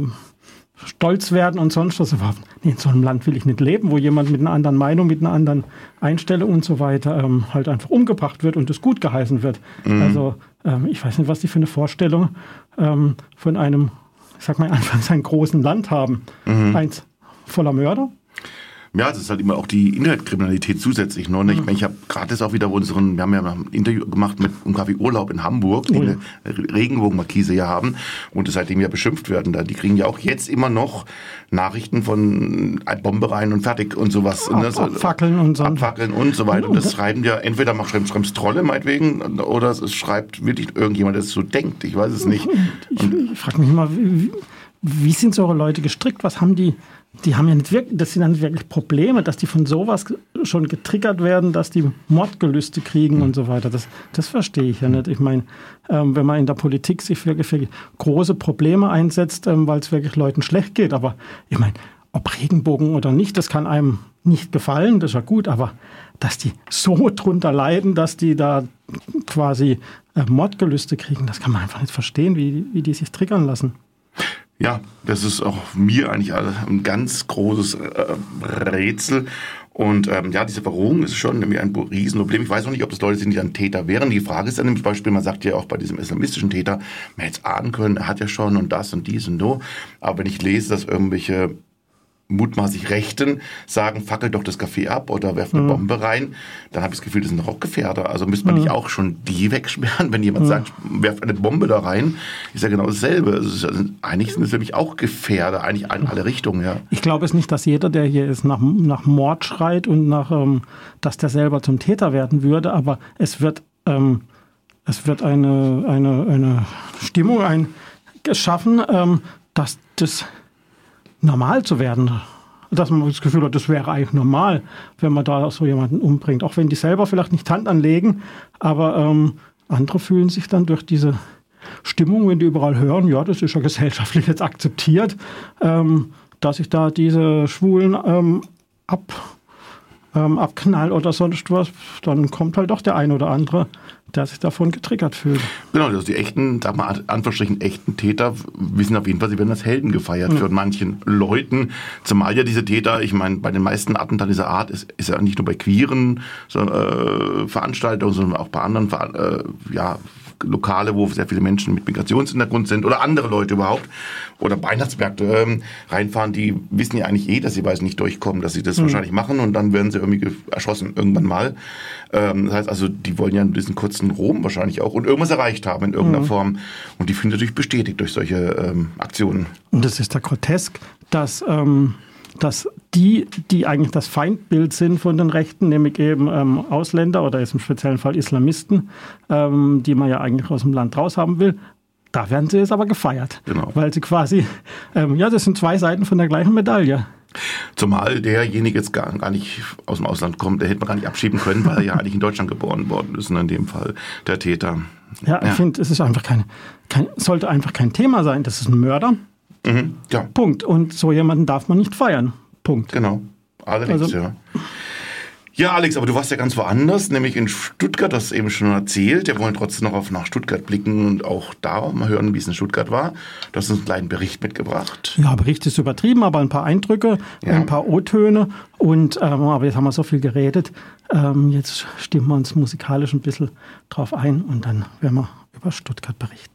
stolz werden und sonst was. Nee, in so einem Land will ich nicht leben, wo jemand mit einer anderen Meinung, mit einer anderen Einstellung und so weiter ähm, halt einfach umgebracht wird und es gut geheißen wird. Mhm. Also ähm, ich weiß nicht, was die für eine Vorstellung ähm, von einem, ich sag mal anfangs, einem großen Land haben. Mhm. Eins voller Mörder. Ja, das ist halt immer auch die Internetkriminalität zusätzlich. Ne? Ich, meine, ich habe gerade jetzt auch wieder unseren, wir haben ja ein Interview gemacht mit einem Café Urlaub in Hamburg, die eine Regenbogenmarkise hier haben und seitdem ja beschimpft werden. Da, die kriegen ja auch jetzt immer noch Nachrichten von Bombe rein und fertig und sowas. Ab, ne? Abfackeln und so. Abfackeln und so weiter. Und das schreiben ja, entweder macht schreiben es Trolle meinetwegen oder es schreibt wirklich irgendjemand, der es so denkt. Ich weiß es nicht. Ich, ich frage mich immer, wie, wie sind solche Leute gestrickt? Was haben die? Die haben ja nicht wirklich, das sind ja nicht wirklich Probleme, dass die von sowas schon getriggert werden, dass die Mordgelüste kriegen und so weiter. Das, das verstehe ich ja nicht. Ich meine, ähm, wenn man in der Politik sich wirklich für große Probleme einsetzt, ähm, weil es wirklich Leuten schlecht geht. Aber ich meine, ob Regenbogen oder nicht, das kann einem nicht gefallen, das ist ja gut. Aber dass die so drunter leiden, dass die da quasi äh, Mordgelüste kriegen, das kann man einfach nicht verstehen, wie, wie die sich triggern lassen. Ja, das ist auch mir eigentlich ein ganz großes äh, Rätsel. Und ähm, ja, diese Verrohung ist schon nämlich ein Riesenproblem. Ich weiß noch nicht, ob das Leute sind, die dann Täter wären. Die Frage ist dann zum Beispiel, man sagt ja auch bei diesem islamistischen Täter, man hätte es ahnen können, er hat ja schon und das und dies und so. Aber wenn ich lese, dass irgendwelche mutmaßlich Rechten sagen, fackel doch das Café ab oder werf eine mhm. Bombe rein, dann habe ich das Gefühl, das sind doch auch Gefährder. Also müsste man mhm. nicht auch schon die wegsperren, wenn jemand mhm. sagt, werf eine Bombe da rein, ist ja genau dasselbe. Also eigentlich sind es nämlich auch Gefährder, eigentlich in alle Richtungen. Ja. Ich glaube es nicht, dass jeder, der hier ist, nach, nach Mord schreit und nach, ähm, dass der selber zum Täter werden würde, aber es wird, ähm, es wird eine, eine, eine Stimmung eingeschaffen, ähm, dass das normal zu werden, dass man das Gefühl hat, das wäre eigentlich normal, wenn man da so jemanden umbringt. Auch wenn die selber vielleicht nicht Hand anlegen, aber ähm, andere fühlen sich dann durch diese Stimmung, wenn die überall hören, ja, das ist ja gesellschaftlich jetzt akzeptiert, ähm, dass ich da diese Schwulen ähm, ab, ähm, abknall oder sonst was, dann kommt halt doch der ein oder andere, der sich davon getriggert fühlt. Genau, also die echten, sag mal, Anführungsstrichen echten Täter wissen auf jeden Fall, sie werden als Helden gefeiert mhm. von manchen Leuten. Zumal ja diese Täter, ich meine, bei den meisten Attentaten dieser Art ist, ist ja nicht nur bei queeren so, äh, Veranstaltungen, sondern auch bei anderen äh, ja, Lokale, wo sehr viele Menschen mit Migrationshintergrund sind oder andere Leute überhaupt oder Weihnachtsmärkte ähm, reinfahren, die wissen ja eigentlich eh, dass sie weiß nicht durchkommen, dass sie das mhm. wahrscheinlich machen und dann werden sie irgendwie erschossen irgendwann mal. Ähm, das heißt also, die wollen ja in diesen kurzen Rom wahrscheinlich auch und irgendwas erreicht haben in irgendeiner mhm. Form und die fühlen natürlich bestätigt durch solche ähm, Aktionen. Und das ist ja grotesk, dass ähm dass die, die eigentlich das Feindbild sind von den Rechten, nämlich eben ähm, Ausländer oder jetzt im speziellen Fall Islamisten, ähm, die man ja eigentlich aus dem Land raus haben will, Da werden sie jetzt aber gefeiert, Genau. weil sie quasi, ähm, ja, das sind zwei Seiten von der gleichen Medaille. Zumal derjenige jetzt gar, gar nicht aus dem Ausland kommt, der hätte man gar nicht abschieben können, weil er ja eigentlich in Deutschland geboren worden ist, in dem Fall der Täter. Ja, ich Ja. finde, es ist einfach kein, kein, sollte einfach kein Thema sein. Das ist ein Mörder. Mhm. Ja, Punkt. Und so jemanden darf man nicht feiern. Punkt. genau. Allerdings, Also- ja. Ja, Alex, aber du warst ja ganz woanders, nämlich in Stuttgart, das hast du eben schon erzählt. Wir wollen trotzdem noch auf nach Stuttgart blicken und auch da mal hören, wie es in Stuttgart war. Du hast uns einen kleinen Bericht mitgebracht. Ja, Bericht ist übertrieben, aber ein paar Eindrücke, Ja. ein paar O-Töne. Und ähm, aber jetzt haben wir so viel geredet. Ähm, jetzt stimmen wir uns musikalisch ein bisschen drauf ein und dann werden wir über Stuttgart berichten.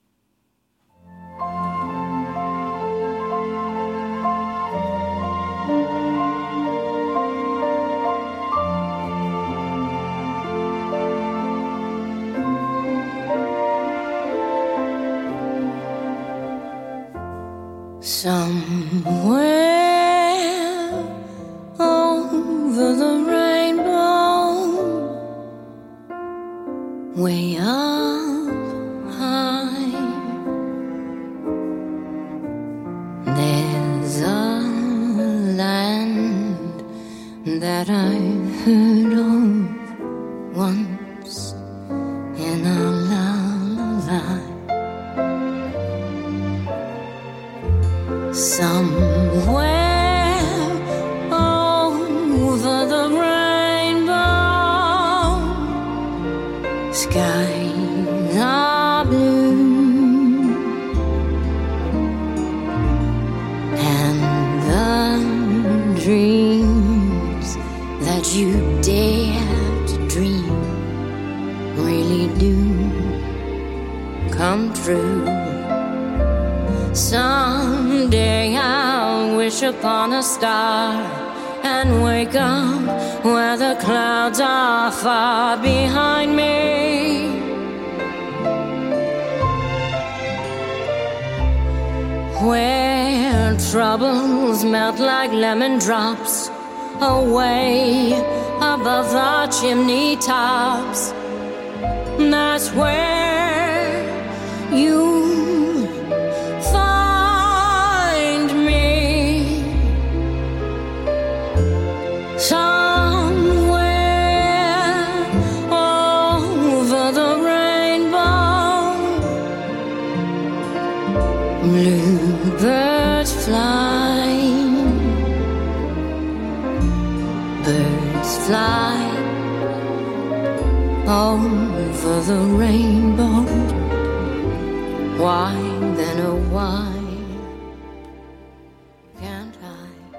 Somewhere over the rainbow, way up high, there's a land that I've heard of once in a lullaby. Somewhere over the rainbow, skies are blue, and the dreams that you dare to dream really do come true. Someday I'll wish upon a star and wake up where the clouds are far behind me. Where troubles melt like lemon drops away above the chimney tops. That's where you bluebirds fly, birds fly over the rainbow. Why then, oh why can't I?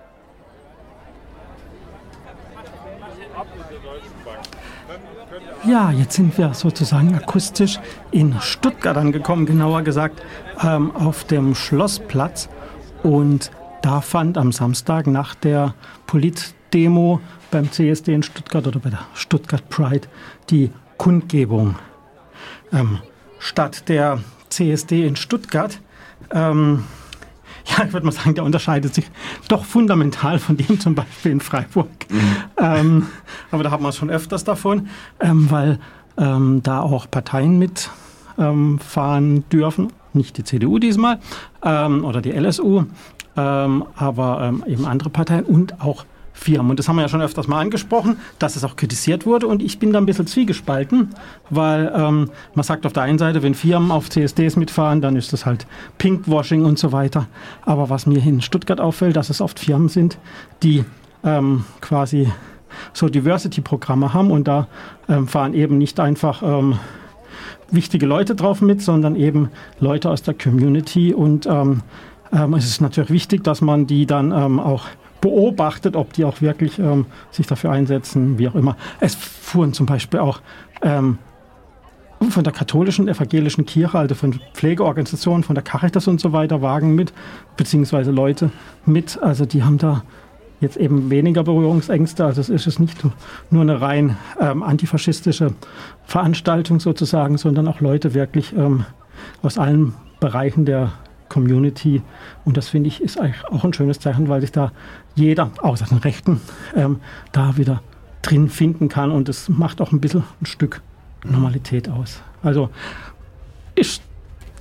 Ja, jetzt sind wir sozusagen akustisch in Stuttgart angekommen, genauer gesagt ähm, auf dem Schlossplatz. Und da fand am Samstag nach der Politdemo beim C S D in Stuttgart oder bei der Stuttgart Pride die Kundgebung ähm, statt. Der C S D in Stuttgart, ähm, ja, ich würde mal sagen, der unterscheidet sich doch fundamental von dem zum Beispiel in Freiburg. Mhm. Ähm, aber da haben wir schon öfters davon, ähm, weil ähm, da auch Parteien mitfahren ähm, dürfen. Nicht die C D U diesmal ähm, oder die L S U, ähm, aber ähm, eben andere Parteien und auch Firmen. Und das haben wir ja schon öfters mal angesprochen, dass es auch kritisiert wurde. Und ich bin da ein bisschen zwiegespalten, weil ähm, man sagt auf der einen Seite, wenn Firmen auf C S Ds mitfahren, dann ist das halt Pinkwashing und so weiter. Aber was mir in Stuttgart auffällt, dass es oft Firmen sind, die ähm, quasi so Diversity-Programme haben. Und da ähm, fahren eben nicht einfach ähm, wichtige Leute drauf mit, sondern eben Leute aus der Community. Und ähm, ähm, es ist natürlich wichtig, dass man die dann ähm, auch beobachtet, ob die auch wirklich ähm, sich dafür einsetzen, wie auch immer. Es fuhren zum Beispiel auch ähm, von der katholischen, evangelischen Kirche, also von Pflegeorganisationen, von der Caritas und so weiter, Wagen mit, beziehungsweise Leute mit. Also die haben da jetzt eben weniger Berührungsängste. Also es ist es nicht nur eine rein ähm, antifaschistische Veranstaltung sozusagen, sondern auch Leute wirklich ähm, aus allen Bereichen der Community. Und das finde ich ist eigentlich auch ein schönes Zeichen, weil sich da jeder, außer den Rechten, ähm, da wieder drin finden kann. Und es macht auch ein bisschen ein Stück Normalität aus. Also ist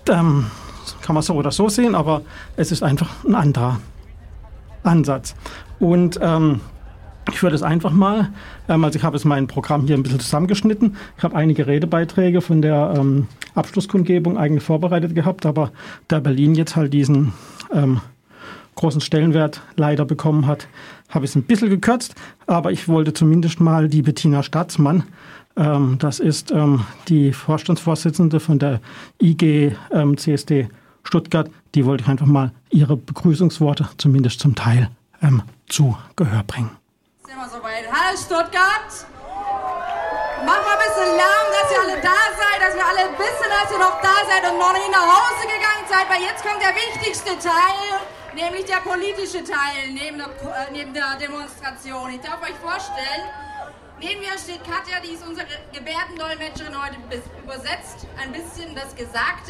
ähm, kann man so oder so sehen, aber es ist einfach ein anderer Ansatz. Und ähm, ich würde es einfach mal, ähm, also ich habe jetzt mein Programm hier ein bisschen zusammengeschnitten. Ich habe einige Redebeiträge von der ähm, Abschlusskundgebung eigentlich vorbereitet gehabt, aber da Berlin jetzt halt diesen ähm, großen Stellenwert leider bekommen hat, habe ich es ein bisschen gekürzt. Aber ich wollte zumindest mal die Bettina Staatsmann, ähm, das ist ähm, die Vorstandsvorsitzende von der I G ähm, C S D Stuttgart, die wollte ich einfach mal ihre Begrüßungsworte zumindest zum Teil ähm, zu Gehör bringen. Sind wir soweit. Hallo Stuttgart! Macht mal ein bisschen Lärm, dass ihr alle da seid, dass wir alle wissen, dass ihr noch da seid und noch nicht nach Hause gegangen seid, weil jetzt kommt der wichtigste Teil, nämlich der politische Teil neben der, äh, neben der Demonstration. Ich darf euch vorstellen, neben mir steht Katja, die ist unsere Gebärdendolmetscherin heute übersetzt, ein bisschen das Gesagte.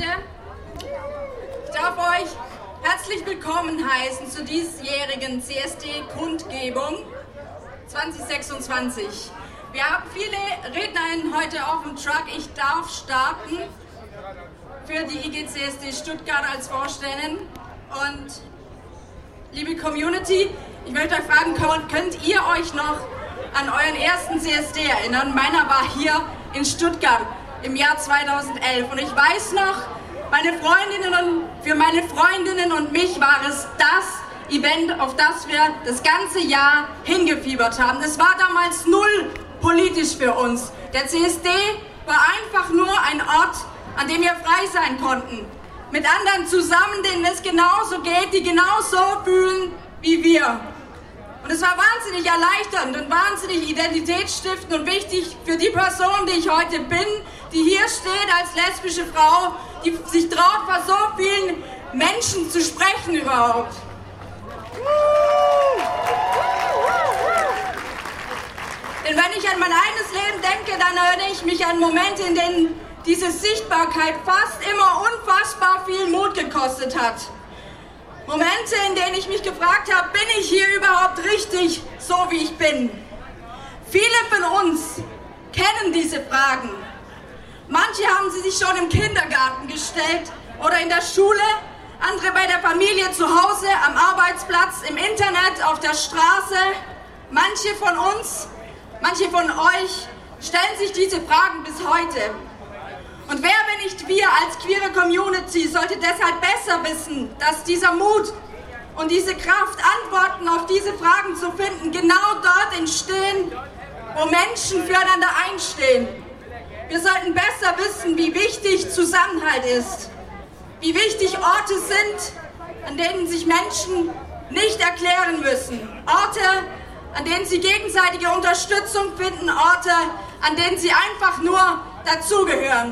Ich darf euch herzlich willkommen heißen zur diesjährigen C S D-Kundgebung zwanzig sechsundzwanzig. Wir haben viele Rednerinnen heute auf dem Truck. Ich darf starten für die I G C S D Stuttgart als Vorständin. Und liebe Community, ich möchte euch fragen, könnt ihr euch noch an euren ersten C S D erinnern? Meiner war hier in Stuttgart im Jahr zweitausendelf. Und ich weiß noch, meine Freundinnen und, für meine Freundinnen und mich war es das Event, auf das wir das ganze Jahr hingefiebert haben. Es war damals null politisch für uns. Der C S D war einfach nur ein Ort, an dem wir frei sein konnten. Mit anderen zusammen, denen es genauso geht, die genauso fühlen wie wir. Und es war wahnsinnig erleichternd und wahnsinnig identitätsstiftend und wichtig für die Person, die ich heute bin, die hier steht als lesbische Frau, die sich traut, vor so vielen Menschen zu sprechen überhaupt. Denn wenn ich an mein eigenes Leben denke, dann erinnere ich mich an Momente, in denen diese Sichtbarkeit fast immer unfassbar viel Mut gekostet hat. Momente, in denen ich mich gefragt habe, bin ich hier überhaupt richtig, so wie ich bin? Viele von uns kennen diese Fragen. Manche haben sie sich schon im Kindergarten gestellt oder in der Schule, andere bei der Familie zu Hause, am Arbeitsplatz, im Internet, auf der Straße. Manche von uns, manche von euch stellen sich diese Fragen bis heute. Und wer, wenn nicht wir als queere Community, sollte deshalb besser wissen, dass dieser Mut und diese Kraft, Antworten auf diese Fragen zu finden, genau dort entstehen, wo Menschen füreinander einstehen. Wir sollten besser wissen, wie wichtig Zusammenhalt ist, wie wichtig Orte sind, an denen sich Menschen nicht erklären müssen. Orte, an denen sie gegenseitige Unterstützung finden, Orte, an denen sie einfach nur dazugehören.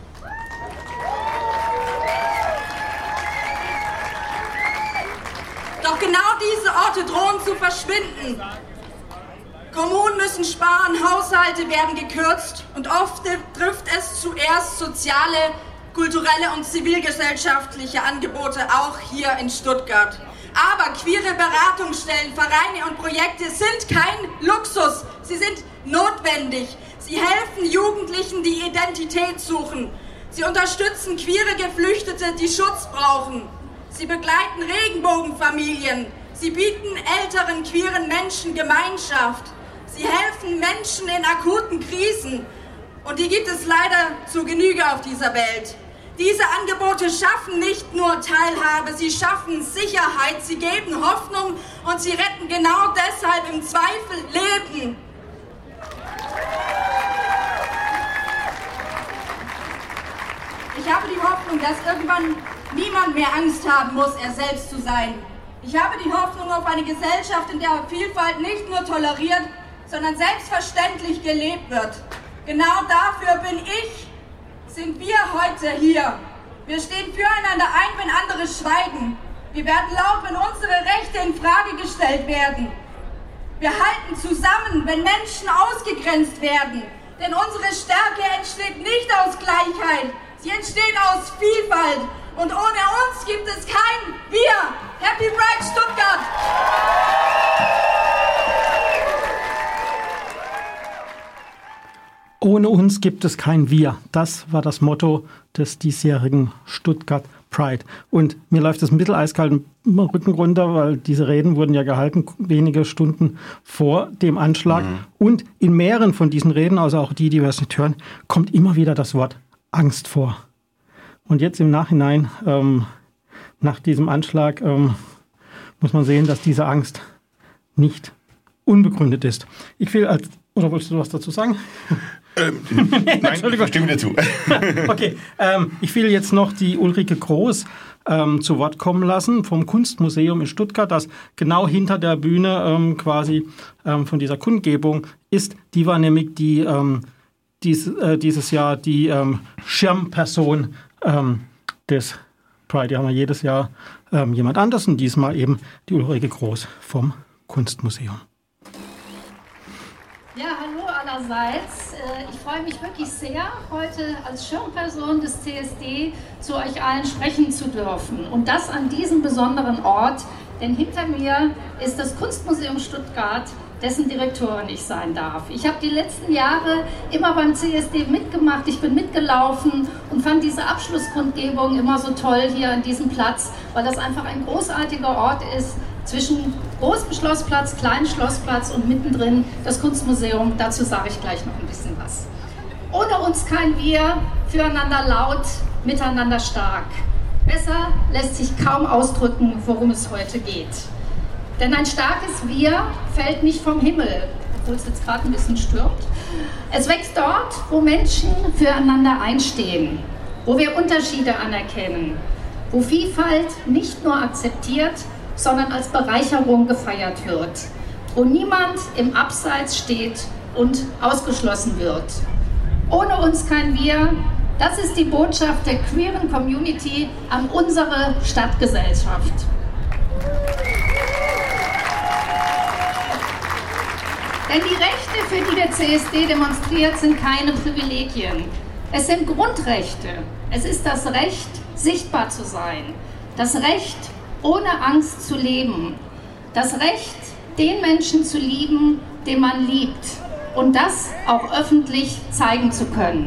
Doch genau diese Orte drohen zu verschwinden. Kommunen müssen sparen, Haushalte werden gekürzt und oft trifft es zuerst soziale, kulturelle und zivilgesellschaftliche Angebote, auch hier in Stuttgart. Aber queere Beratungsstellen, Vereine und Projekte sind kein Luxus, sie sind notwendig. Sie helfen Jugendlichen, die Identität suchen. Sie unterstützen queere Geflüchtete, die Schutz brauchen. Sie begleiten Regenbogenfamilien. Sie bieten älteren queeren Menschen Gemeinschaft. Sie helfen Menschen in akuten Krisen. Und die gibt es leider zu Genüge auf dieser Welt. Diese Angebote schaffen nicht nur Teilhabe, sie schaffen Sicherheit, sie geben Hoffnung und sie retten genau deshalb im Zweifel Leben. Ich habe die Hoffnung, dass irgendwann niemand mehr Angst haben muss, er selbst zu sein. Ich habe die Hoffnung auf eine Gesellschaft, in der Vielfalt nicht nur toleriert, sondern selbstverständlich gelebt wird. Genau dafür bin ich, sind wir heute hier. Wir stehen füreinander ein, wenn andere schweigen. Wir werden laut, wenn unsere Rechte in Frage gestellt werden. Wir halten zusammen, wenn Menschen ausgegrenzt werden. Denn unsere Stärke entsteht nicht aus Gleichheit, sie entsteht aus Vielfalt. Und ohne uns gibt es kein Wir. Happy Pride Stuttgart! Ohne uns gibt es kein Wir. Das war das Motto des diesjährigen Stuttgart Pride. Und mir läuft das mitteleiskalten Rücken runter, weil diese Reden wurden ja gehalten wenige Stunden vor dem Anschlag. Mhm. Und in mehreren von diesen Reden, also auch die, die wir es nicht hören, kommt immer wieder das Wort Angst vor. Und jetzt im Nachhinein, ähm, nach diesem Anschlag, ähm, muss man sehen, dass diese Angst nicht unbegründet ist. Ich will als, oder wolltest du was dazu sagen? Ähm, nein, ich stimme dir zu. Okay, ähm, ich will jetzt noch die Ulrike Groß ähm, zu Wort kommen lassen vom Kunstmuseum in Stuttgart, das genau hinter der Bühne ähm, quasi ähm, von dieser Kundgebung ist. Die war nämlich die ähm, dies, äh, dieses Jahr die ähm, Schirmperson ähm, des Pride. Die haben wir jedes Jahr ähm, jemand anders und diesmal eben die Ulrike Groß vom Kunstmuseum. Ja, hallo allerseits. Ich freue mich wirklich sehr, heute als Schirmperson des C S D zu euch allen sprechen zu dürfen. Und das an diesem besonderen Ort, denn hinter mir ist das Kunstmuseum Stuttgart, dessen Direktorin ich sein darf. Ich habe die letzten Jahre immer beim C S D mitgemacht, ich bin mitgelaufen und fand diese Abschlusskundgebung immer so toll hier an diesem Platz, weil das einfach ein großartiger Ort ist, zwischen großem Schlossplatz, kleinen Schlossplatz und mittendrin das Kunstmuseum. Dazu sage ich gleich noch ein bisschen was. Ohne uns kein Wir, füreinander laut, miteinander stark. Besser lässt sich kaum ausdrücken, worum es heute geht. Denn ein starkes Wir fällt nicht vom Himmel, obwohl es jetzt gerade ein bisschen stürmt. Es wächst dort, wo Menschen füreinander einstehen, wo wir Unterschiede anerkennen, wo Vielfalt nicht nur akzeptiert, sondern als Bereicherung gefeiert wird, wo niemand im Abseits steht und ausgeschlossen wird. Ohne uns kein Wir, das ist die Botschaft der queeren Community an unsere Stadtgesellschaft. Denn die Rechte, für die der C S D demonstriert, sind keine Privilegien. Es sind Grundrechte. Es ist das Recht, sichtbar zu sein, das Recht, ohne Angst zu leben. Das Recht, den Menschen zu lieben, den man liebt. Und das auch öffentlich zeigen zu können.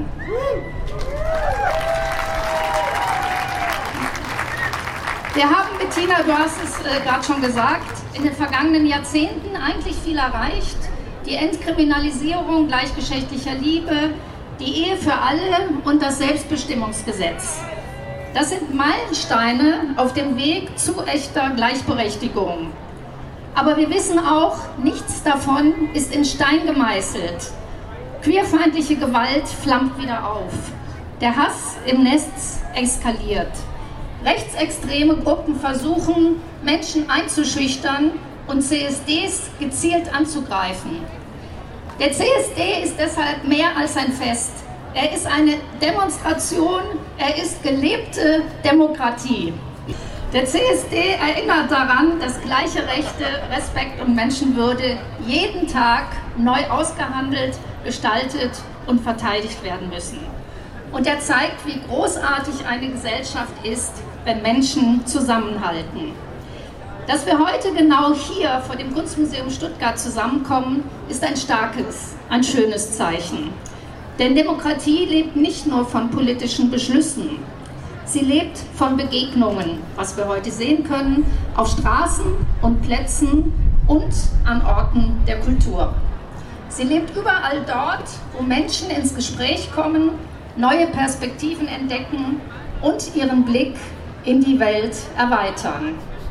Wir haben, Bettina, du hast es äh, gerade schon gesagt, in den vergangenen Jahrzehnten eigentlich viel erreicht. Die Entkriminalisierung gleichgeschlechtlicher Liebe, die Ehe für alle und das Selbstbestimmungsgesetz. Das sind Meilensteine auf dem Weg zu echter Gleichberechtigung. Aber wir wissen auch, nichts davon ist in Stein gemeißelt. Queerfeindliche Gewalt flammt wieder auf. Der Hass im Netz eskaliert. Rechtsextreme Gruppen versuchen, Menschen einzuschüchtern und C S Ds gezielt anzugreifen. Der C S D ist deshalb mehr als ein Fest. Er ist eine Demonstration, er ist gelebte Demokratie. Der C S D erinnert daran, dass gleiche Rechte, Respekt und Menschenwürde jeden Tag neu ausgehandelt, gestaltet und verteidigt werden müssen. Und er zeigt, wie großartig eine Gesellschaft ist, wenn Menschen zusammenhalten. Dass wir heute genau hier vor dem Kunstmuseum Stuttgart zusammenkommen, ist ein starkes, ein schönes Zeichen. Denn Demokratie lebt nicht nur von politischen Beschlüssen. Sie lebt von Begegnungen, was wir heute sehen können, auf Straßen und Plätzen und an Orten der Kultur. Sie lebt überall dort, wo Menschen ins Gespräch kommen, neue Perspektiven entdecken und ihren Blick in die Welt erweitern.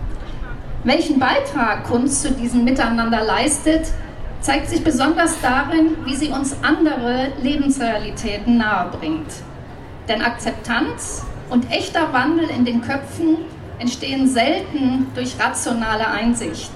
Welchen Beitrag Kunst zu diesem Miteinander leistet, zeigt sich besonders darin, wie sie uns andere Lebensrealitäten nahebringt. Denn Akzeptanz und echter Wandel in den Köpfen entstehen selten durch rationale Einsicht.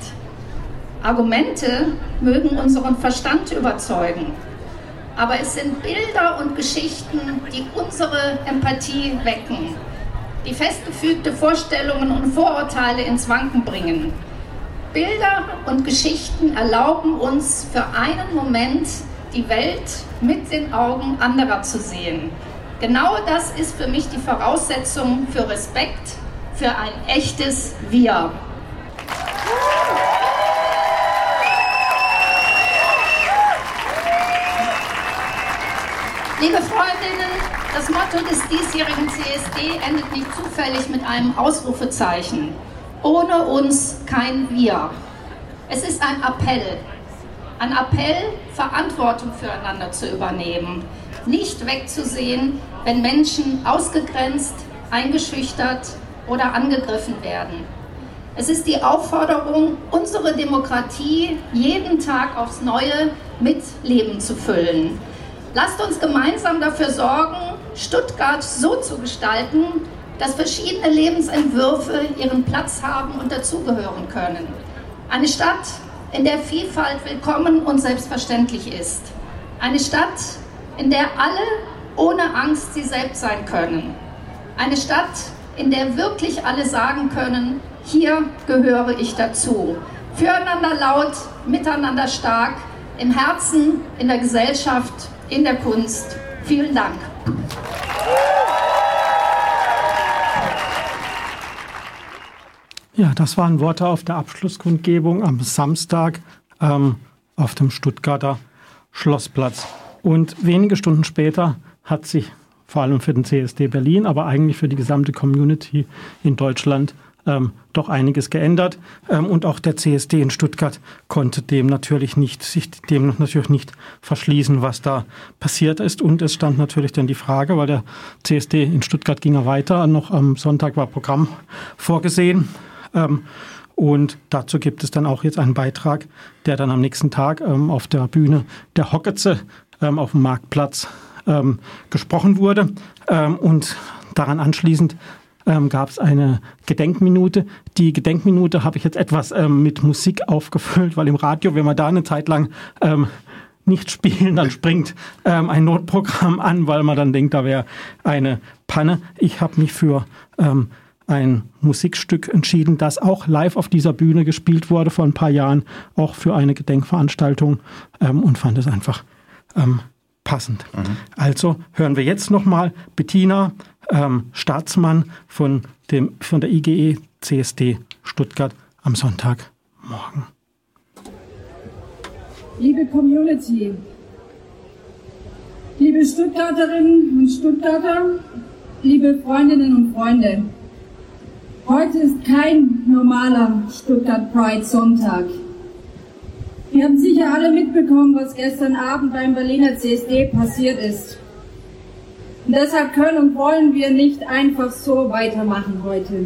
Argumente mögen unseren Verstand überzeugen, aber es sind Bilder und Geschichten, die unsere Empathie wecken, die festgefügte Vorstellungen und Vorurteile ins Wanken bringen. Bilder und Geschichten erlauben uns für einen Moment, die Welt mit den Augen anderer zu sehen. Genau das ist für mich die Voraussetzung für Respekt, für ein echtes Wir. Liebe Freundinnen, das Motto des diesjährigen C S D endet nicht zufällig mit einem Ausrufezeichen. Ohne uns kein Wir. Es ist ein Appell. Ein Appell, Verantwortung füreinander zu übernehmen. Nicht wegzusehen, wenn Menschen ausgegrenzt, eingeschüchtert oder angegriffen werden. Es ist die Aufforderung, unsere Demokratie jeden Tag aufs Neue mit Leben zu füllen. Lasst uns gemeinsam dafür sorgen, Stuttgart so zu gestalten, dass verschiedene Lebensentwürfe ihren Platz haben und dazugehören können. Eine Stadt, in der Vielfalt willkommen und selbstverständlich ist. Eine Stadt, in der alle ohne Angst sie selbst sein können. Eine Stadt, in der wirklich alle sagen können, hier gehöre ich dazu. Füreinander laut, miteinander stark, im Herzen, in der Gesellschaft, in der Kunst. Vielen Dank. Ja, das waren Worte auf der Abschlusskundgebung am Samstag ähm, auf dem Stuttgarter Schlossplatz. Und wenige Stunden später hat sich vor allem für den C S D Berlin, aber eigentlich für die gesamte Community in Deutschland ähm, doch einiges geändert. Ähm, und auch der C S D in Stuttgart konnte dem natürlich nicht, sich dem natürlich nicht verschließen, was da passiert ist. Und es stand natürlich dann die Frage, weil der C S D in Stuttgart ging ja weiter, noch am Sonntag war Programm vorgesehen. Ähm, und dazu gibt es dann auch jetzt einen Beitrag, der dann am nächsten Tag ähm, auf der Bühne der Hocketze ähm, auf dem Marktplatz ähm, gesprochen wurde. Ähm, und daran anschließend ähm, gab es eine Gedenkminute. Die Gedenkminute habe ich jetzt etwas ähm, mit Musik aufgefüllt, weil im Radio, wenn man da eine Zeit lang ähm, nicht spielen, dann springt ähm, ein Notprogramm an, weil man dann denkt, da wäre eine Panne. Ich habe mich für ähm, ein Musikstück entschieden, das auch live auf dieser Bühne gespielt wurde vor ein paar Jahren, auch für eine Gedenkveranstaltung ähm, und fand es einfach ähm, passend. Mhm. Also hören wir jetzt nochmal Bettina ähm, Staatsmann von, dem, von der I G E C S D Stuttgart am Sonntagmorgen. Liebe Community, liebe Stuttgarterinnen und Stuttgarter, liebe Freundinnen und Freunde, heute ist kein normaler Stuttgart Pride Sonntag. Wir haben sicher alle mitbekommen, was gestern Abend beim Berliner C S D passiert ist. Und deshalb können und wollen wir nicht einfach so weitermachen heute.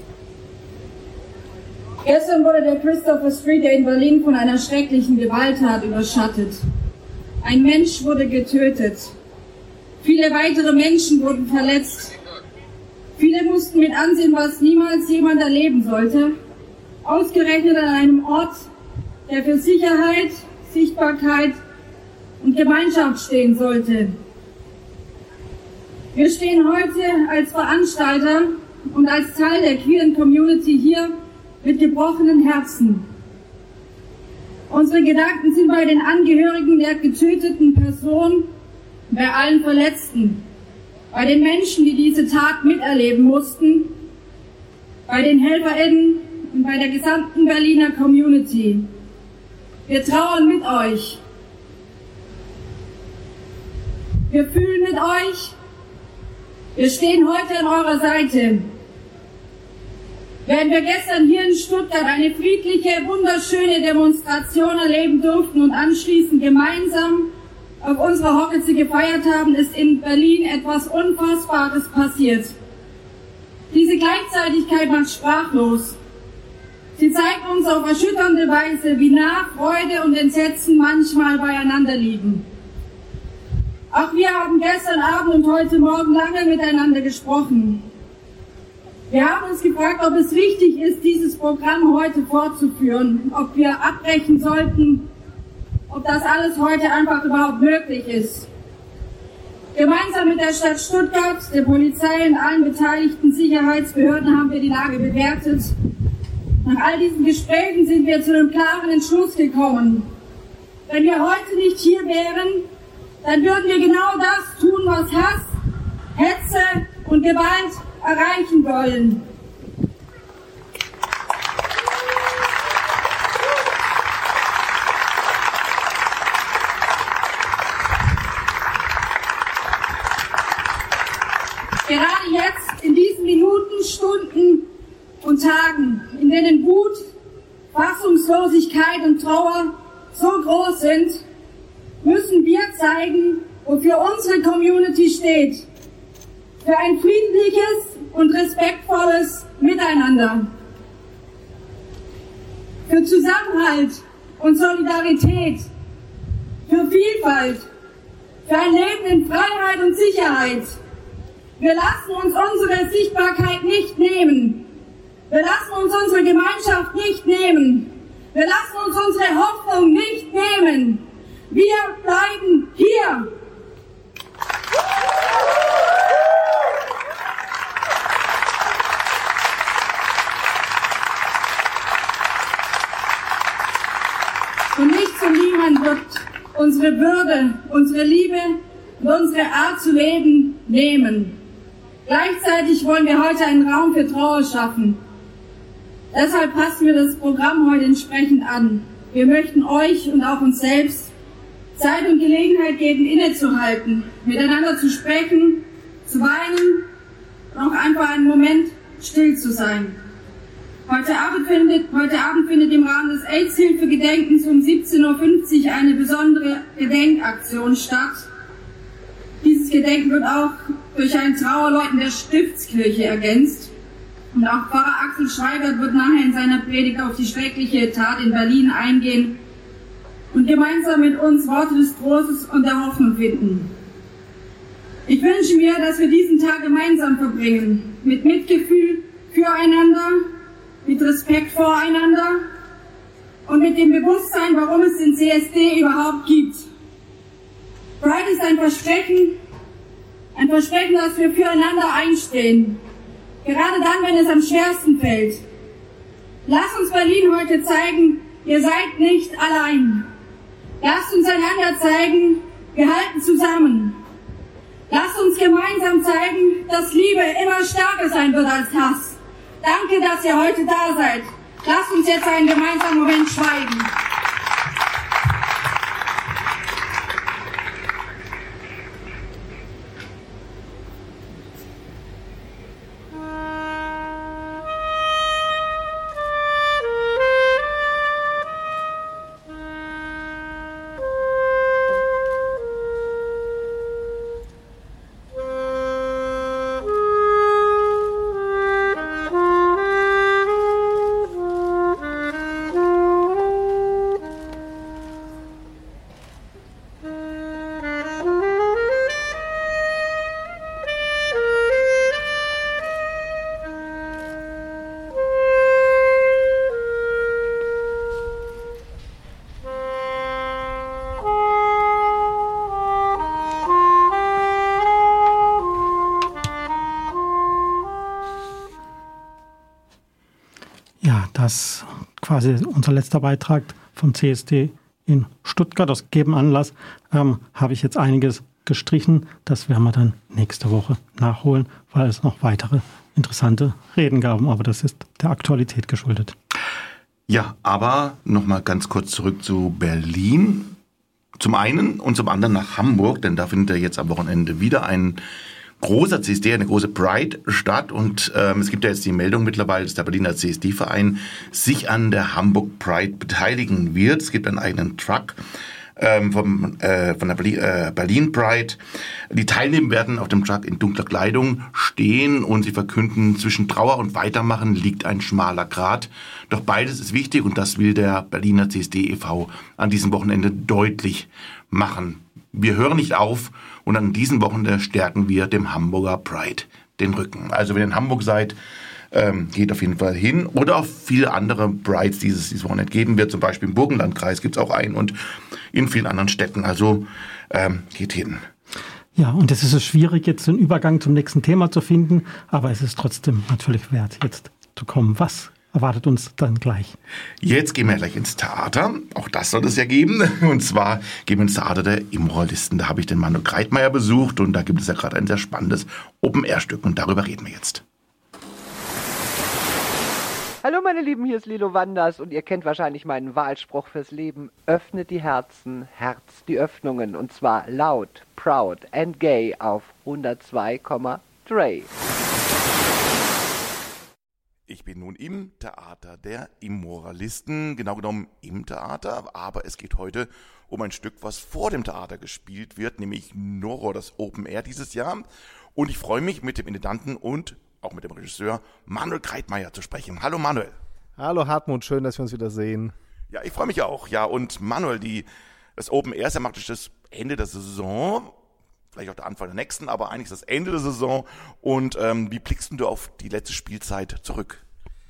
Gestern wurde der Christopher Street Day in Berlin von einer schrecklichen Gewalttat überschattet. Ein Mensch wurde getötet. Viele weitere Menschen wurden verletzt. Viele mussten mit ansehen, was niemals jemand erleben sollte. Ausgerechnet an einem Ort, der für Sicherheit, Sichtbarkeit und Gemeinschaft stehen sollte. Wir stehen heute als Veranstalter und als Teil der queeren Community hier mit gebrochenen Herzen. Unsere Gedanken sind bei den Angehörigen der getöteten Person, bei allen Verletzten, bei den Menschen, die diese Tat miterleben mussten, bei den HelferInnen und bei der gesamten Berliner Community. Wir trauern mit euch. Wir fühlen mit euch. Wir stehen heute an eurer Seite. Während wir gestern hier in Stuttgart eine friedliche, wunderschöne Demonstration erleben durften und anschließend gemeinsam auf unserer Hocketze gefeiert haben, ist in Berlin etwas Unfassbares passiert. Diese Gleichzeitigkeit macht sprachlos. Sie zeigt uns auf erschütternde Weise, wie nah Freude und Entsetzen manchmal beieinander liegen. Auch wir haben gestern Abend und heute Morgen lange miteinander gesprochen. Wir haben uns gefragt, ob es richtig ist, dieses Programm heute fortzuführen, ob wir abbrechen sollten, ob das alles heute einfach überhaupt möglich ist. Gemeinsam mit der Stadt Stuttgart, der Polizei und allen beteiligten Sicherheitsbehörden haben wir die Lage bewertet. Nach all diesen Gesprächen sind wir zu einem klaren Entschluss gekommen. Wenn wir heute nicht hier wären, dann würden wir genau das tun, was Hass, Hetze und Gewalt erreichen wollen. gerade jetzt, in diesen Minuten, Stunden und Tagen, in denen Wut, Fassungslosigkeit und Trauer so groß sind, müssen wir zeigen, wofür unsere Community steht. Für ein friedliches und respektvolles Miteinander. Für Zusammenhalt und Solidarität. Für Vielfalt. Für ein Leben in Freiheit und Sicherheit. Wir lassen uns unsere Sichtbarkeit nicht nehmen. Wir lassen uns unsere Gemeinschaft nicht nehmen. Wir lassen uns unsere Hoffnung nicht nehmen. Wir bleiben hier. Und nichts und niemand wird unsere Würde, unsere Liebe und unsere Art zu leben nehmen. Gleichzeitig wollen wir heute einen Raum für Trauer schaffen. Deshalb passen wir das Programm heute entsprechend an. Wir möchten euch und auch uns selbst Zeit und Gelegenheit geben, innezuhalten, miteinander zu sprechen, zu weinen und auch einfach einen Moment still zu sein. Heute Abend findet, heute Abend findet im Rahmen des AIDS-Hilfe-Gedenkens um siebzehn Uhr fünfzig eine besondere Gedenkaktion statt. Dieses Gedenken wird auch durch ein Trauerläuten der Stiftskirche ergänzt. Und auch Pfarrer Axel Schweigert wird nachher in seiner Predigt auf die schreckliche Tat in Berlin eingehen und gemeinsam mit uns Worte des Trostes und der Hoffnung finden. Ich wünsche mir, dass wir diesen Tag gemeinsam verbringen, mit Mitgefühl füreinander, mit Respekt voreinander und mit dem Bewusstsein, warum es den C S D überhaupt gibt. Pride ist ein Versprechen, ein Versprechen, dass wir füreinander einstehen, gerade dann, wenn es am schwersten fällt. Lasst uns Berlin heute zeigen, ihr seid nicht allein. Lasst uns einander zeigen, wir halten zusammen. Lasst uns gemeinsam zeigen, dass Liebe immer stärker sein wird als Hass. Danke, dass ihr heute da seid. Lasst uns jetzt einen gemeinsamen Moment schweigen. Das quasi unser letzter Beitrag vom C S D in Stuttgart. Aus gegebenen Anlass ähm, habe ich jetzt einiges gestrichen. Das werden wir dann nächste Woche nachholen, weil es noch weitere interessante Reden gab. Aber das ist der Aktualität geschuldet. Ja, aber nochmal ganz kurz zurück zu Berlin. Zum einen und zum anderen nach Hamburg, denn da findet ja jetzt am Wochenende wieder ein großer C S D, eine große Pride statt und ähm, es gibt ja jetzt die Meldung mittlerweile, dass der Berliner C S D-Verein sich an der Hamburg Pride beteiligen wird. Es gibt einen eigenen Truck ähm, vom, äh, von der Berlin, äh, Berlin Pride. Die Teilnehmer werden auf dem Truck in dunkler Kleidung stehen und sie verkünden, zwischen Trauer und Weitermachen liegt ein schmaler Grat. Doch beides ist wichtig und das will der Berliner C S D e V an diesem Wochenende deutlich machen. Wir hören nicht auf und an diesem Wochenende stärken wir dem Hamburger Pride den Rücken. Also wenn ihr in Hamburg seid, ähm, geht auf jeden Fall hin. Oder auch viele andere Prides, die es dieses Wochenende geben wird. Zum Beispiel im Burgenlandkreis gibt es auch einen und in vielen anderen Städten. Also ähm, geht hin. Ja, und es ist so schwierig, jetzt den Übergang zum nächsten Thema zu finden. Aber es ist trotzdem natürlich wert, jetzt zu kommen. Was erwartet uns dann gleich? Jetzt gehen wir gleich ins Theater. Auch das soll es ja geben. Und zwar gehen wir ins Theater der Immoralisten. Da habe ich den Manu Kreitmeier besucht und da gibt es ja gerade ein sehr spannendes Open-Air-Stück und darüber reden wir jetzt. Hallo meine Lieben, hier ist Lilo Wanders und ihr kennt wahrscheinlich meinen Wahlspruch fürs Leben. Öffnet die Herzen, Herz die Öffnungen und zwar laut, proud and gay auf hundertzwei Komma Stray. Ich bin nun im Theater der Immoralisten, genau genommen im Theater, aber es geht heute um ein Stück, was vor dem Theater gespielt wird, nämlich Nora, das Open Air dieses Jahr. Und ich freue mich, mit dem Intendanten und auch mit dem Regisseur Manuel Kreitmeier zu sprechen. Hallo Manuel. Hallo Hartmut, schön, dass wir uns wieder sehen. Ja, ich freue mich auch. Ja, und Manuel, die, das Open Air ist ja praktisch das Ende der Saison, vielleicht auch der Anfang der nächsten, aber eigentlich das Ende der Saison. Und ähm, wie blickst du auf die letzte Spielzeit zurück?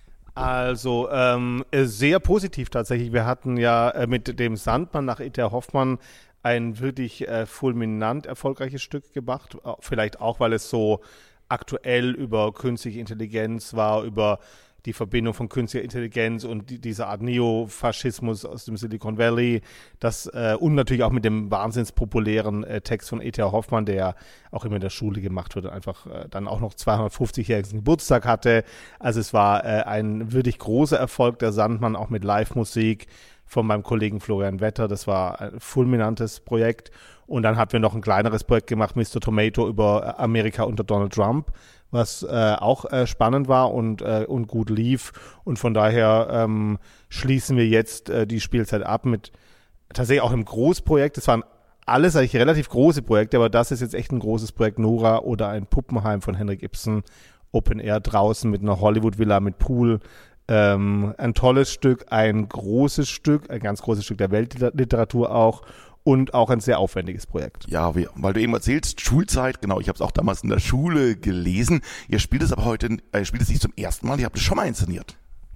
Also ähm, sehr positiv tatsächlich. Wir hatten ja äh, mit dem Sandmann nach E T H Hoffmann ein wirklich äh, fulminant erfolgreiches Stück gemacht. Vielleicht auch, weil es so aktuell über künstliche Intelligenz war, über die Verbindung von künstlicher Intelligenz und die, diese Art Neofaschismus aus dem Silicon Valley, das äh, und natürlich auch mit dem wahnsinns populären äh, Text von E T H Hoffmann, der ja auch immer in der Schule gemacht wurde, einfach äh, dann auch noch zweihundertfünfzigjährigen Geburtstag hatte. Also es war äh, ein wirklich großer Erfolg der Sandmann, auch mit Live-Musik von meinem Kollegen Florian Wetter. Das war ein fulminantes Projekt. Und dann hatten wir noch ein kleineres Projekt gemacht, Mister Tomato, über Amerika unter Donald Trump, was äh, auch äh, spannend war und, äh, und gut lief. Und von daher ähm, schließen wir jetzt äh, die Spielzeit ab mit tatsächlich auch einem Großprojekt. Das waren alles eigentlich relativ große Projekte, aber das ist jetzt echt ein großes Projekt, Nora oder ein Puppenheim von Henrik Ibsen, Open Air draußen mit einer Hollywood-Villa mit Pool. Ähm, ein tolles Stück, ein großes Stück, ein ganz großes Stück der Weltliteratur auch. Und auch ein sehr aufwendiges Projekt. Ja, wie, weil du eben erzählst, Schulzeit, genau, ich habe es auch damals in der Schule gelesen. Ihr spielt es aber heute, äh, spielt es nicht zum ersten Mal, ihr habt es schon mal inszeniert.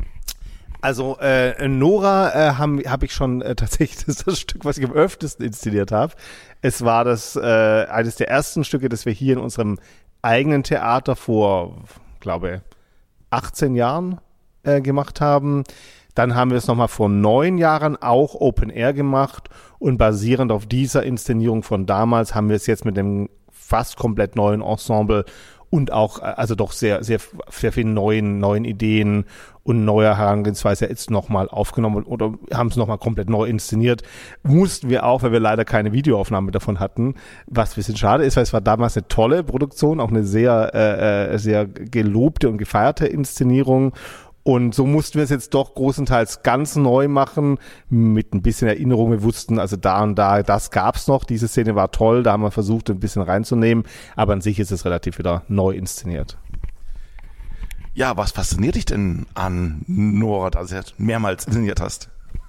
Also äh, Nora äh, habe hab ich schon äh, tatsächlich, das ist das Stück, was ich am öftesten inszeniert habe. Es war das äh, eines der ersten Stücke, das wir hier in unserem eigenen Theater vor, glaube achtzehn Jahren äh, gemacht haben. Dann haben wir es nochmal vor neun Jahren auch Open Air gemacht und basierend auf dieser Inszenierung von damals haben wir es jetzt mit dem fast komplett neuen Ensemble und auch, also doch sehr, sehr, sehr vielen neuen, neuen Ideen und neuer Herangehensweise jetzt nochmal aufgenommen oder haben es nochmal komplett neu inszeniert. Mussten wir auch, weil wir leider keine Videoaufnahme davon hatten, was ein bisschen schade ist, weil es war damals eine tolle Produktion, auch eine sehr, äh, sehr gelobte und gefeierte Inszenierung. Und so mussten wir es jetzt doch großenteils ganz neu machen, mit ein bisschen Erinnerung. Wir wussten, also da und da, das gab's noch. Diese Szene war toll, da haben wir versucht, ein bisschen reinzunehmen. Aber an sich ist es relativ wieder neu inszeniert. Ja, was fasziniert dich denn an Nora, dass du es mehrmals inszeniert hast?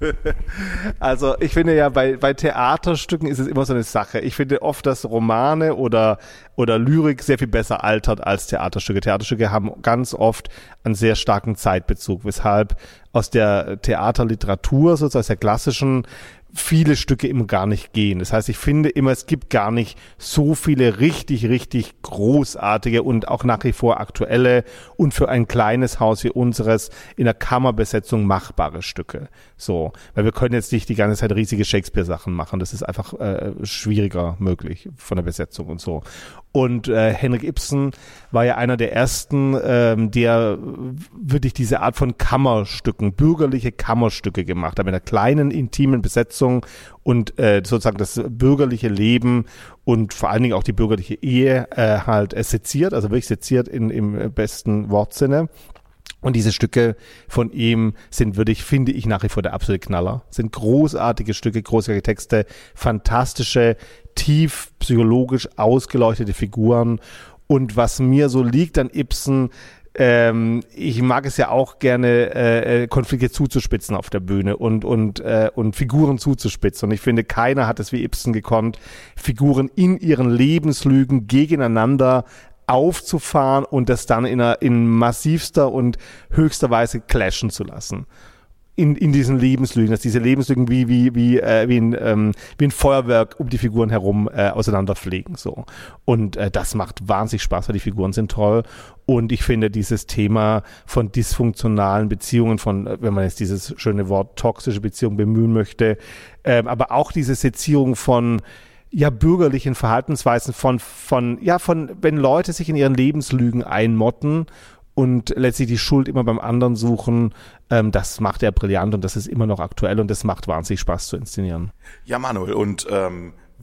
Also ich finde ja, bei, bei Theaterstücken ist es immer so eine Sache. Ich finde oft, dass Romane oder, oder Lyrik sehr viel besser altert als Theaterstücke. Theaterstücke haben ganz oft einen sehr starken Zeitbezug, weshalb aus der Theaterliteratur, sozusagen aus der klassischen, viele Stücke immer gar nicht gehen. Das heißt, ich finde immer, es gibt gar nicht so viele richtig, richtig großartige und auch nach wie vor aktuelle und für ein kleines Haus wie unseres in der Kammerbesetzung machbare Stücke. So, weil wir können jetzt nicht die ganze Zeit riesige Shakespeare-Sachen machen. Das ist einfach äh, schwieriger möglich von der Besetzung und so. Und äh, Henrik Ibsen war ja einer der ersten, ähm, der wirklich diese Art von Kammerstücken, bürgerliche Kammerstücke gemacht hat, mit einer kleinen, intimen Besetzung und äh, sozusagen das bürgerliche Leben und vor allen Dingen auch die bürgerliche Ehe äh, halt äh, seziert, also wirklich seziert in, im besten Wortsinne. Und diese Stücke von ihm sind wirklich, finde ich, nach wie vor der absolute Knaller. Sind großartige Stücke, großartige Texte, fantastische, tief psychologisch ausgeleuchtete Figuren. Und was mir so liegt an Ibsen, ähm, ich mag es ja auch gerne, äh, Konflikte zuzuspitzen auf der Bühne und und äh, und Figuren zuzuspitzen. Und ich finde, keiner hat es wie Ibsen gekonnt, Figuren in ihren Lebenslügen gegeneinander aufzufahren und das dann in, einer, in massivster und höchster Weise clashen zu lassen. In, in diesen Lebenslügen, dass diese Lebenslügen wie, wie, wie, äh, wie, ein, ähm, wie ein Feuerwerk um die Figuren herum äh, auseinanderfliegen. So. Und äh, das macht wahnsinnig Spaß, weil die Figuren sind toll. Und ich finde dieses Thema von dysfunktionalen Beziehungen, von, wenn man jetzt dieses schöne Wort toxische Beziehung bemühen möchte, äh, aber auch diese Sezierung von ja, bürgerlichen Verhaltensweisen von, von, ja, von, wenn Leute sich in ihren Lebenslügen einmotten und letztlich die Schuld immer beim anderen suchen, ähm, das macht er brillant und das ist immer noch aktuell und das macht wahnsinnig Spaß zu inszenieren. Ja, Manuel, und ähm,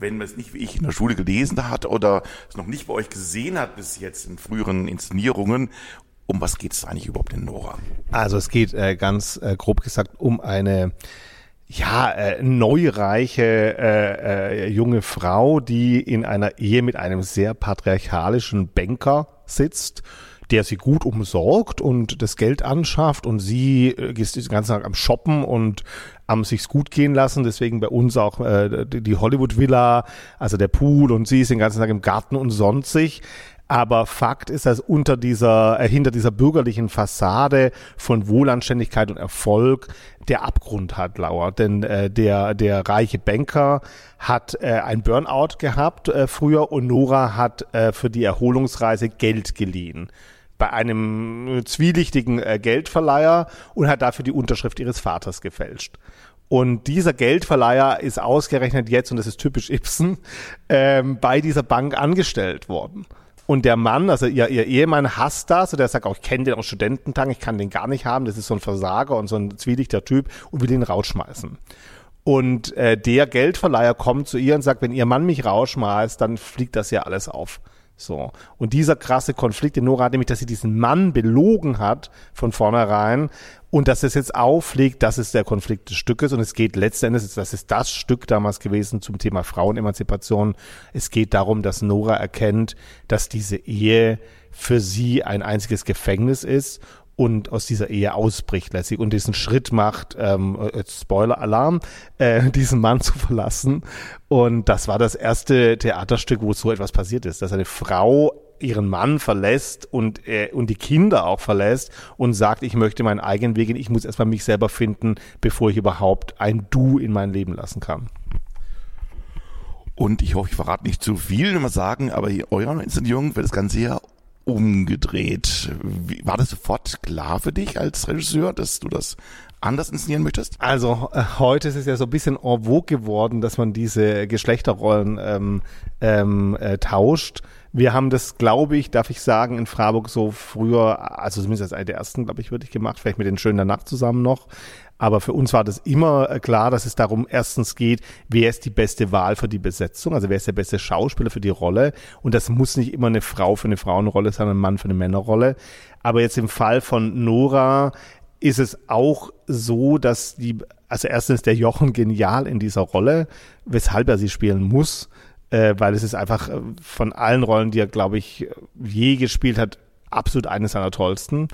wenn man es nicht wie ich in der Schule gelesen hat oder es noch nicht bei euch gesehen hat bis jetzt in früheren Inszenierungen, um was geht es eigentlich überhaupt in Nora? Also es geht äh, ganz äh, grob gesagt um eine ja äh, neureiche äh, äh, junge Frau, die in einer Ehe mit einem sehr patriarchalischen Banker sitzt, der sie gut umsorgt und das Geld anschafft, und sie äh, ist den ganzen Tag am Shoppen und am sich's gut gehen lassen. Deswegen bei uns auch äh, die, die Hollywood-Villa, also der Pool, und sie ist den ganzen Tag im Garten und sonnt sich. Aber Fakt ist, dass unter dieser, äh, hinter dieser bürgerlichen Fassade von Wohlanständigkeit und Erfolg der Abgrund hat lauert. Denn äh, der, der reiche Banker hat äh, ein Burnout gehabt äh, früher, und Nora hat äh, für die Erholungsreise Geld geliehen bei einem zwielichtigen äh, Geldverleiher und hat dafür die Unterschrift ihres Vaters gefälscht. Und dieser Geldverleiher ist ausgerechnet jetzt, und das ist typisch Ibsen, ähm, bei dieser Bank angestellt worden. Und der Mann, also ihr, ihr Ehemann, hasst das, und der sagt auch, ich kenne den aus Studententagen, ich kann den gar nicht haben, das ist so ein Versager und so ein zwielichter Typ, und will den rausschmeißen. Und äh, der Geldverleiher kommt zu ihr und sagt, wenn ihr Mann mich rausschmeißt, dann fliegt das ja alles auf. So. Und dieser krasse Konflikt in Nora hat nämlich, dass sie diesen Mann belogen hat von vornherein, und dass es jetzt auflegt, das ist der Konflikt des Stückes, und es geht letztendlich, das ist das Stück damals gewesen zum Thema Frauenemanzipation. Es geht darum, dass Nora erkennt, dass diese Ehe für sie ein einziges Gefängnis ist und aus dieser Ehe ausbricht letztlich und diesen Schritt macht, ähm, Spoiler-Alarm, äh, diesen Mann zu verlassen. Und das war das erste Theaterstück, wo so etwas passiert ist, dass eine Frau ihren Mann verlässt und äh, und die Kinder auch verlässt und sagt, ich möchte meinen eigenen Weg gehen, ich muss erstmal mich selber finden, bevor ich überhaupt ein Du in mein Leben lassen kann. Und ich hoffe, ich verrate nicht zu viel, wenn wir sagen, aber in eurer Inszenierung wird das Ganze ja umgedreht. Wie, war das sofort klar für dich als Regisseur, dass du das anders inszenieren möchtest? Also äh, heute ist es ja so ein bisschen en vogue geworden, dass man diese Geschlechterrollen ähm, ähm, äh, tauscht. Wir haben das, glaube ich, darf ich sagen, in Freiburg so früher, also zumindest als eine der ersten, glaube ich, wirklich gemacht, vielleicht mit den Schönen der Nacht zusammen noch. Aber für uns war das immer klar, dass es darum erstens geht, wer ist die beste Wahl für die Besetzung, also wer ist der beste Schauspieler für die Rolle. Und das muss nicht immer eine Frau für eine Frauenrolle sein, ein Mann für eine Männerrolle. Aber jetzt im Fall von Nora ist es auch so, dass die, also erstens der Jochen genial in dieser Rolle, weshalb er sie spielen muss, äh, weil es ist einfach von allen Rollen, die er, glaube ich, je gespielt hat, absolut eine seiner tollsten.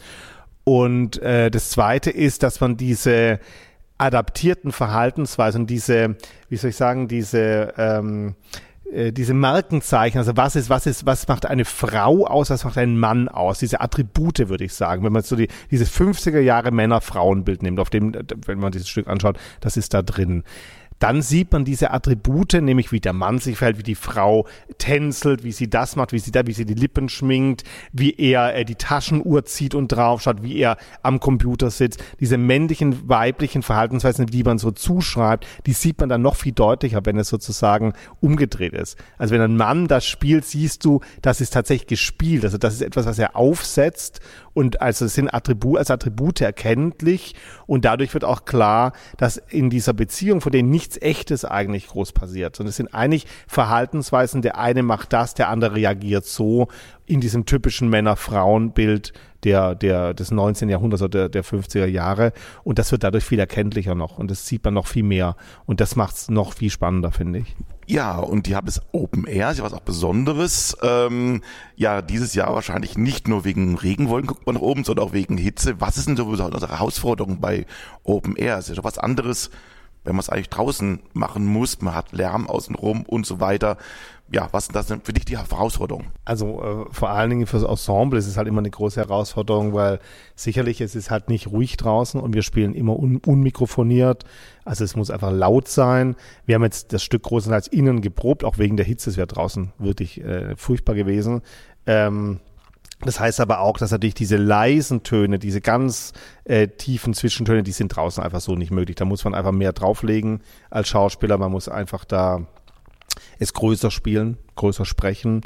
Und äh, das Zweite ist, dass man diese adaptierten Verhaltensweisen, diese, wie soll ich sagen, diese ähm, äh, diese Markenzeichen, also was ist, was ist, was macht eine Frau aus, was macht ein Mann aus, diese Attribute, würde ich sagen, wenn man so die dieses fünfziger Jahre Männer-Frauen-Bild nimmt, auf dem, wenn man dieses Stück anschaut, das ist da drin. Dann sieht man diese Attribute, nämlich wie der Mann sich verhält, wie die Frau tänzelt, wie sie das macht, wie sie da, wie sie die Lippen schminkt, wie er äh, die Taschenuhr zieht und draufschaut, wie er am Computer sitzt. Diese männlichen, weiblichen Verhaltensweisen, die man so zuschreibt, die sieht man dann noch viel deutlicher, wenn es sozusagen umgedreht ist. Also wenn ein Mann das spielt, siehst du, das ist tatsächlich gespielt. Also das ist etwas, was er aufsetzt, und also es sind Attribute, als Attribute erkenntlich, und dadurch wird auch klar, dass in dieser Beziehung, von denen nichts Echtes eigentlich groß passiert, sondern es sind eigentlich Verhaltensweisen, der eine macht das, der andere reagiert so, in diesem typischen Männer-Frauen-Bild der, der, des neunzehnten Jahrhunderts oder der, der fünfziger Jahre, und das wird dadurch viel erkenntlicher noch, und das sieht man noch viel mehr, und das macht es noch viel spannender, finde ich. Ja, und die haben das Open Air, ist ja was auch Besonderes. Ähm, ja, dieses Jahr wahrscheinlich nicht nur wegen Regenwolken guckt man nach oben, sondern auch wegen Hitze. Was ist denn so besondere Herausforderung bei Open Air? Es ist ja was anderes, wenn man es eigentlich draußen machen muss. Man hat Lärm außenrum und so weiter. Ja, was ist das denn für dich die Herausforderung? Also äh, vor allen Dingen fürs Ensemble ist es halt immer eine große Herausforderung, weil sicherlich es ist halt nicht ruhig draußen, und wir spielen immer un- unmikrofoniert. Also es muss einfach laut sein. Wir haben jetzt das Stück großenteils innen geprobt, auch wegen der Hitze. Es wäre draußen wirklich äh, furchtbar gewesen. Ähm, Das heißt aber auch, dass natürlich diese leisen Töne, diese ganz äh, tiefen Zwischentöne, die sind draußen einfach so nicht möglich. Da muss man einfach mehr drauflegen als Schauspieler. Man muss einfach da es größer spielen, größer sprechen.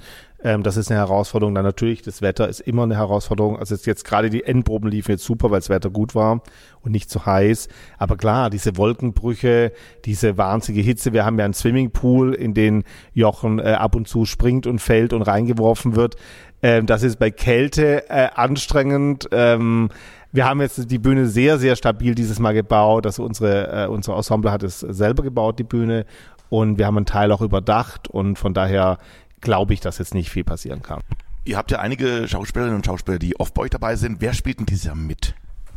Ähm, das ist eine Herausforderung. Dann natürlich, das Wetter ist immer eine Herausforderung. Also jetzt, jetzt gerade die Endproben liefen jetzt super, weil das Wetter gut war und nicht zu heiß. Aber klar, diese Wolkenbrüche, diese wahnsinnige Hitze. Wir haben ja einen Swimmingpool, in den Jochen äh, ab und zu springt und fällt und reingeworfen wird. Ähm, das ist bei Kälte äh, anstrengend. Ähm, Wir haben jetzt die Bühne sehr, sehr stabil dieses Mal gebaut. Also unsere, äh, unser Ensemble hat es selber gebaut, die Bühne. Und wir haben einen Teil auch überdacht. Und von daher glaube ich, dass jetzt nicht viel passieren kann. Ihr habt ja einige Schauspielerinnen und Schauspieler, die oft bei euch dabei sind. Wer spielt denn dieses Jahr mit?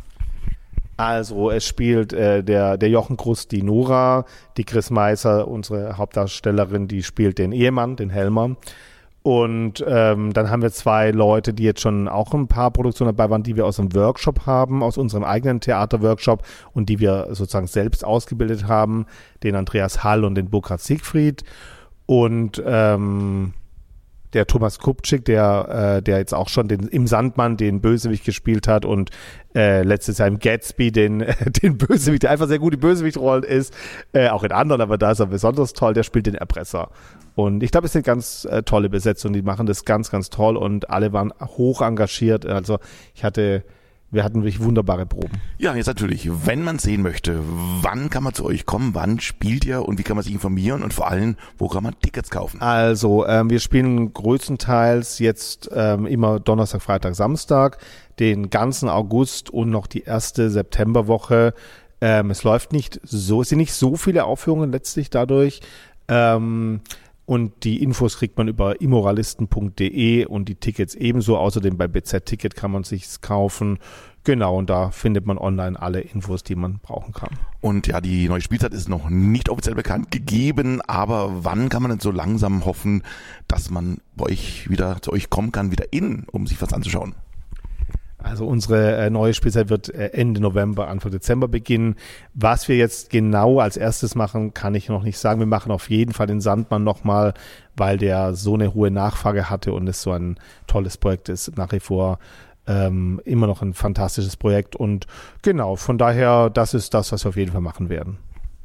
Also es spielt äh, der, der Jochen Krust, die Nora. Die Chris Meisser, unsere Hauptdarstellerin, die spielt den Ehemann, den Helmer. Und ähm, dann haben wir zwei Leute, die jetzt schon auch ein paar Produktionen dabei waren, die wir aus dem Workshop haben, aus unserem eigenen Theaterworkshop und die wir sozusagen selbst ausgebildet haben, den Andreas Hall und den Burkhard Siegfried. Und ähm, der Thomas Kupczyk, der, äh, der jetzt auch schon den, im Sandmann den Bösewicht gespielt hat und äh, letztes Jahr im Gatsby den, äh, den Bösewicht, der einfach sehr gut die Bösewichtrollen ist, äh, auch in anderen, aber da ist er besonders toll, der spielt den Erpresser. Und ich glaube, es sind ganz äh, tolle Besetzungen, die machen das ganz, ganz toll und alle waren hoch engagiert. Also ich hatte, wir hatten wirklich wunderbare Proben. Ja, jetzt natürlich, wenn man sehen möchte, wann kann man zu euch kommen, wann spielt ihr und wie kann man sich informieren und vor allem, wo kann man Tickets kaufen? Also ähm, wir spielen größtenteils jetzt ähm, immer Donnerstag, Freitag, Samstag, den ganzen August und noch die erste Septemberwoche. Ähm, es läuft nicht so, es sind nicht so viele Aufführungen letztlich dadurch. Ähm, Und die Infos kriegt man über immoralisten punkt de und die Tickets ebenso. Außerdem bei B Z Ticket kann man sich's kaufen. Genau, und da findet man online alle Infos, die man brauchen kann. Und ja, die neue Spielzeit ist noch nicht offiziell bekannt gegeben, aber wann kann man denn so langsam hoffen, dass man bei euch wieder zu euch kommen kann, wieder in, um sich was anzuschauen? Also unsere äh, neue Spielzeit wird äh, Ende November, Anfang Dezember beginnen. Was wir jetzt genau als erstes machen, kann ich noch nicht sagen. Wir machen auf jeden Fall den Sandmann nochmal, weil der so eine hohe Nachfrage hatte und es so ein tolles Projekt ist. Nach wie vor ähm, immer noch ein fantastisches Projekt. Und genau, von daher, das ist das, was wir auf jeden Fall machen werden.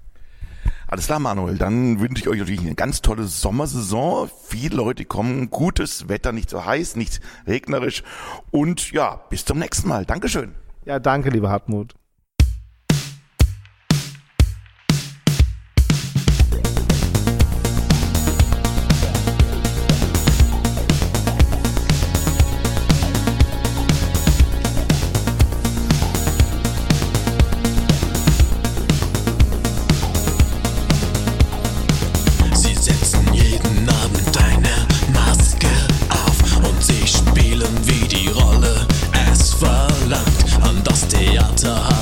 Alles klar, Manuel, dann wünsche ich euch natürlich eine ganz tolle Sommersaison. Viele Leute kommen, gutes Wetter, nicht so heiß, nicht regnerisch. Und ja, bis zum nächsten Mal. Dankeschön. Ja, danke, lieber Hartmut. Wie die Rolle es verlangt, an das Theater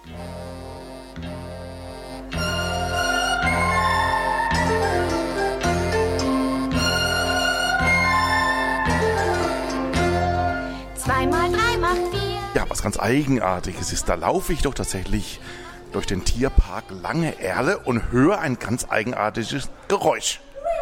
Zweimal drei macht vier. Ja, was ganz Eigenartiges ist, da laufe ich doch tatsächlich durch den Tierpark Lange Erle und höre ein ganz eigenartiges Geräusch.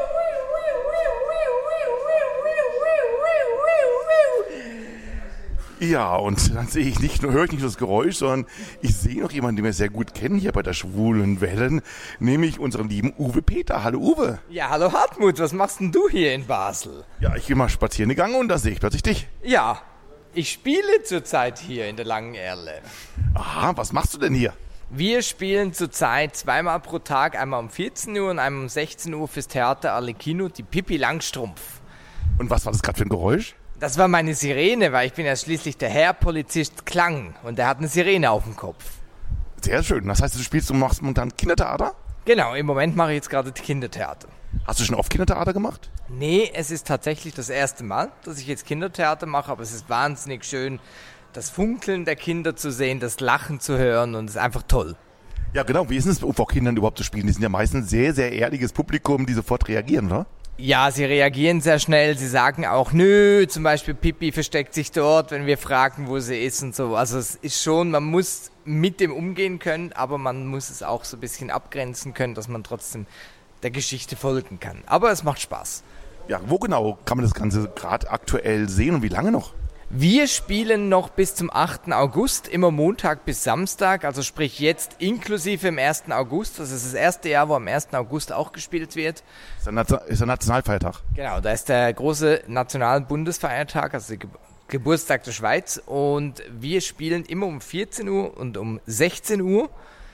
Ja, und dann sehe ich nicht nur, höre ich nicht nur das Geräusch, sondern ich sehe noch jemanden, den wir sehr gut kennen hier bei der Schwulen Wellen, nämlich unseren lieben Uwe Peter. Hallo Uwe. Ja, hallo Hartmut, was machst denn du hier in Basel? Ja, ich gehe mal spazieren gegangen und da sehe ich plötzlich dich. Ja, ich spiele zurzeit hier in der Langen Erle. Aha, was machst du denn hier? Wir spielen zurzeit zweimal pro Tag, einmal um vierzehn Uhr und einmal um sechzehn Uhr fürs Theater Arlecchino, die Pippi Langstrumpf. Und was war das gerade für ein Geräusch? Das war meine Sirene, weil ich bin ja schließlich der Herr Polizist Klang und der hat eine Sirene auf dem Kopf. Sehr schön. Das heißt, du spielst und machst momentan Kindertheater? Genau, im Moment mache ich jetzt gerade Kindertheater. Hast du schon oft Kindertheater gemacht? Nee, es ist tatsächlich das erste Mal, dass ich jetzt Kindertheater mache, aber es ist wahnsinnig schön, das Funkeln der Kinder zu sehen, das Lachen zu hören und es ist einfach toll. Ja, genau. Wie ist es, vor Kindern überhaupt zu spielen? Die sind ja meistens sehr, sehr ehrliches Publikum, die sofort reagieren, oder? Ja, sie reagieren sehr schnell. Sie sagen auch, nö, zum Beispiel Pippi versteckt sich dort, wenn wir fragen, wo sie ist und so. Also es ist schon, man muss mit dem umgehen können, aber man muss es auch so ein bisschen abgrenzen können, dass man trotzdem der Geschichte folgen kann. Aber es macht Spaß. Ja, wo genau kann man das Ganze gerade aktuell sehen und wie lange noch? Wir spielen noch bis zum achten August, immer Montag bis Samstag, also sprich jetzt inklusive im ersten August. Das ist das erste Jahr, wo am ersten August auch gespielt wird. Ist der, Nation- ist der Nationalfeiertag? Genau, da ist der große Nationalen Bundesfeiertag, also der Ge- Geburtstag der Schweiz. Und wir spielen immer um vierzehn Uhr und um sechzehn Uhr.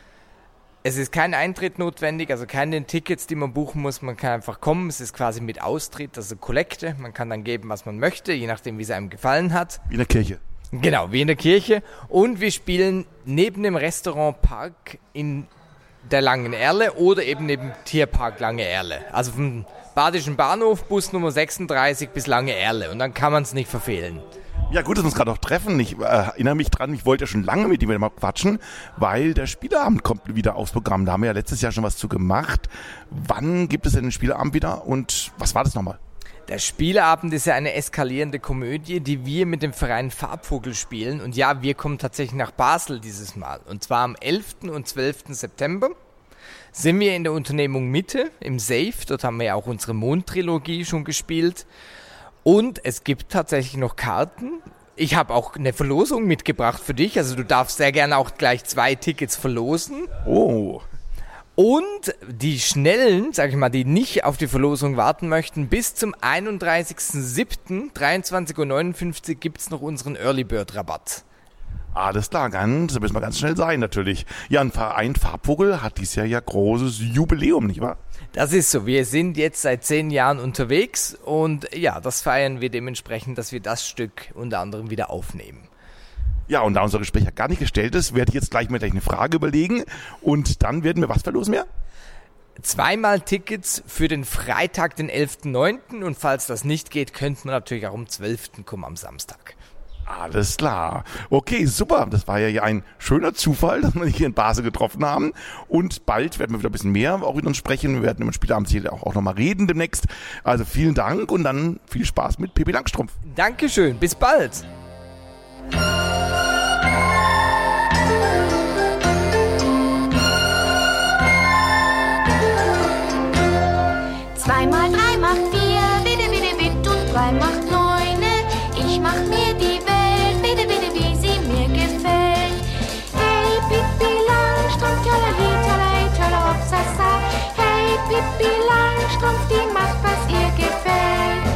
Es ist kein Eintritt notwendig, also keine Tickets, die man buchen muss. Man kann einfach kommen. Es ist quasi mit Austritt, also Kollekte. Man kann dann geben, was man möchte, je nachdem, wie es einem gefallen hat. Wie in der Kirche. Genau, wie in der Kirche. Und wir spielen neben dem Restaurant Park in der Langen Erle oder eben neben Tierpark Lange Erle. Also vom Badischen Bahnhof, Bus Nummer sechsunddreißig bis Lange Erle. Und dann kann man es nicht verfehlen. Ja gut, dass wir uns gerade auch treffen. Ich äh, erinnere mich dran, ich wollte ja schon lange mit ihm mal quatschen, weil der Spieleabend kommt wieder aufs Programm. Da haben wir ja letztes Jahr schon was zu gemacht. Wann gibt es denn den Spieleabend wieder und was war das nochmal? Der Spieleabend ist ja eine eskalierende Komödie, die wir mit dem Verein Farbvogel spielen. Und ja, wir kommen tatsächlich nach Basel dieses Mal. Und zwar am elften und zwölften September sind wir in der Unternehmung Mitte im Safe. Dort haben wir ja auch unsere Mondtrilogie schon gespielt. Und es gibt tatsächlich noch Karten. Ich habe auch eine Verlosung mitgebracht für dich. Also du darfst sehr gerne auch gleich zwei Tickets verlosen. Oh. Und die Schnellen, sag ich mal, die nicht auf die Verlosung warten möchten, bis zum einunddreißigsten siebten dreiundzwanzig Uhr neunundfünfzig gibt es noch unseren Early Bird Rabatt. Alles klar, ganz, da müssen wir ganz schnell sein natürlich. Ja, ein Verein Farbvogel hat dieses Jahr ja großes Jubiläum, nicht wahr? Das ist so. Wir sind jetzt seit zehn Jahren unterwegs und ja, das feiern wir dementsprechend, dass wir das Stück unter anderem wieder aufnehmen. Ja, und da unser Gespräch ja gar nicht gestellt ist, werde ich jetzt gleich mir gleich eine Frage überlegen und dann werden wir was verlosen wir? Zweimal Tickets für den Freitag, den elften neunten und falls das nicht geht, könnte man natürlich auch am zwölften kommen am Samstag. Alles klar. Okay, super. Das war ja ein schöner Zufall, dass wir dich hier in Basel getroffen haben. Und bald werden wir wieder ein bisschen mehr auch mit uns sprechen. Wir werden im Spielabend hier auch, auch nochmal reden demnächst. Also vielen Dank und dann viel Spaß mit Pippi Langstrumpf. Dankeschön. Bis bald. Zweimal drei macht vier, bitte, bitte, bitte, und drei macht neune. Ich mach mir die Welt, bitte, bitte, wie sie mir gefällt. Hey, Pippi Langstrumpf, tjalali, tjalali, tjala, hopsasa. Hey, Pippi Langstrumpf, die macht, was ihr gefällt.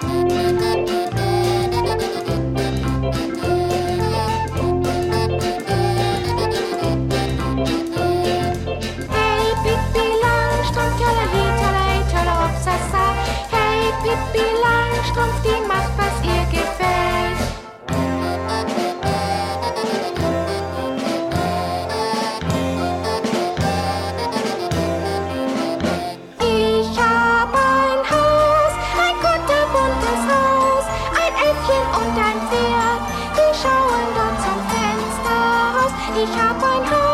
Hey, Pippi Langstrumpf, tjalali, tjalali, tjala, hopsasa. Hey, Pippi Langstrumpf, die macht, was ihr gefällt. Ich hab ein Haus, ein kunterbuntes Haus, ein Äffchen und ein Pferd, die schauen dort zum Fenster raus. Ich hab ein Haus.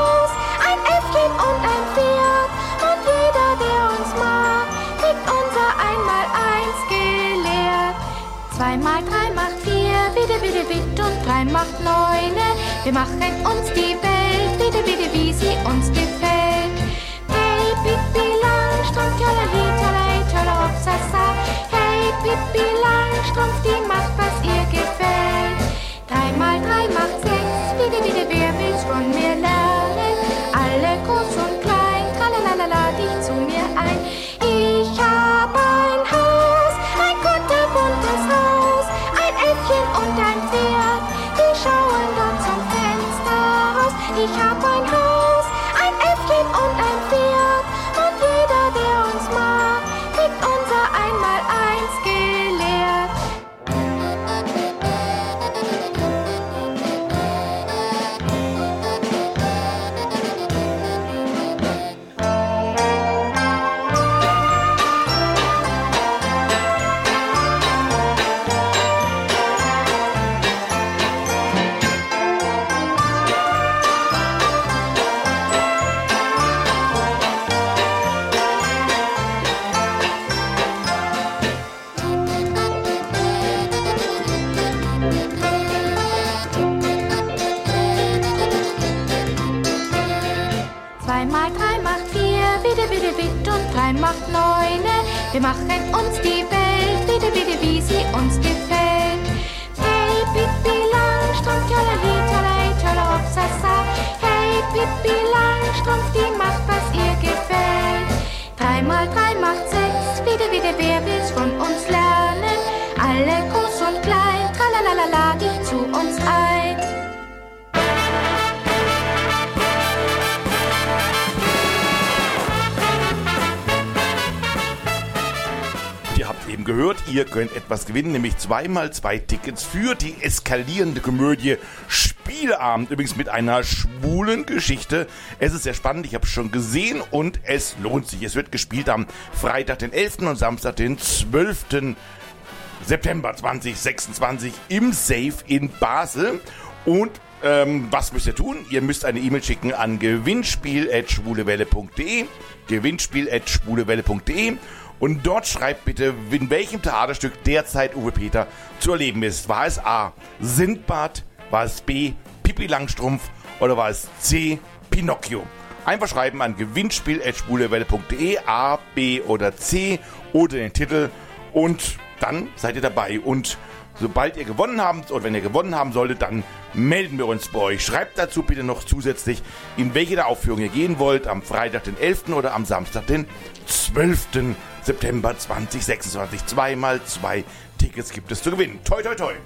Zwei mal drei macht vier, bitte, bitte, bitte, und drei macht neune. Wir machen uns die Welt, bitte, bitte, wie sie uns gefällt. Hey, Pippi Langstrumpf, tolali, tolai, toller Hopsasa. Hey, Pippi Langstrumpf, die macht, was ihr gefällt. Drei mal drei macht sechs, bitte, bitte, wer will's von mir lernen? Alle groß und klein, tralalala, dich zu mir ein. Ich hab ein Haus, ein kunterbuntes Haus, ein Äffchen und ein Pferd, die schauen dort zum Fenster raus. Ich hab ein Haus, ein Äffchen und ein Pferd, und jeder, der uns mag, kriegt unser Einmaleins gelehrt. Zwei mal drei macht vier, bitte, bitte, bitte, und drei macht neune. Wir machen uns die Welt, bitte, bitte, wie sie uns gefällt. Hey, Pippi Langstrumpf, tolali, tolai, toller Hopsasa. Hey, Pippi Langstrumpf, die macht, was ihr gefällt. Drei mal drei macht sechs, bitte, bitte, wer will's von uns lernen? Alle groß und klein, tralalala, dich zu uns ein. Ihr habt eben gehört, ihr könnt etwas gewinnen, nämlich zweimal zwei Tickets für die eskalierende Komödie Spieleabend. Übrigens mit einer schwulen Geschichte. Es ist sehr spannend, ich habe es schon gesehen und es lohnt sich. Es wird gespielt am Freitag, den elften und Samstag, den zwölften September zweitausendsechsundzwanzig im Safe in Basel. Und ähm, was müsst ihr tun? Ihr müsst eine E-Mail schicken an gewinnspiel at schwulewelle punkt de gewinnspiel at schwulewelle punkt de und dort schreibt bitte, in welchem Theaterstück derzeit Uwe Peter zu erleben ist. War es A. Sindbad, war es B. Pippi Langstrumpf oder war es C. Pinocchio? Einfach schreiben an gewinnspiel at schwulewelle punkt de, A, B oder C oder den Titel und dann seid ihr dabei. Und sobald ihr gewonnen habt oder wenn ihr gewonnen haben solltet, dann melden wir uns bei euch. Schreibt dazu bitte noch zusätzlich, in welche der Aufführung ihr gehen wollt, am Freitag den elften oder am Samstag den zwölften September zweitausendsechsundzwanzig. Zweimal zwei Tickets gibt es zu gewinnen. Toi, toi, toi!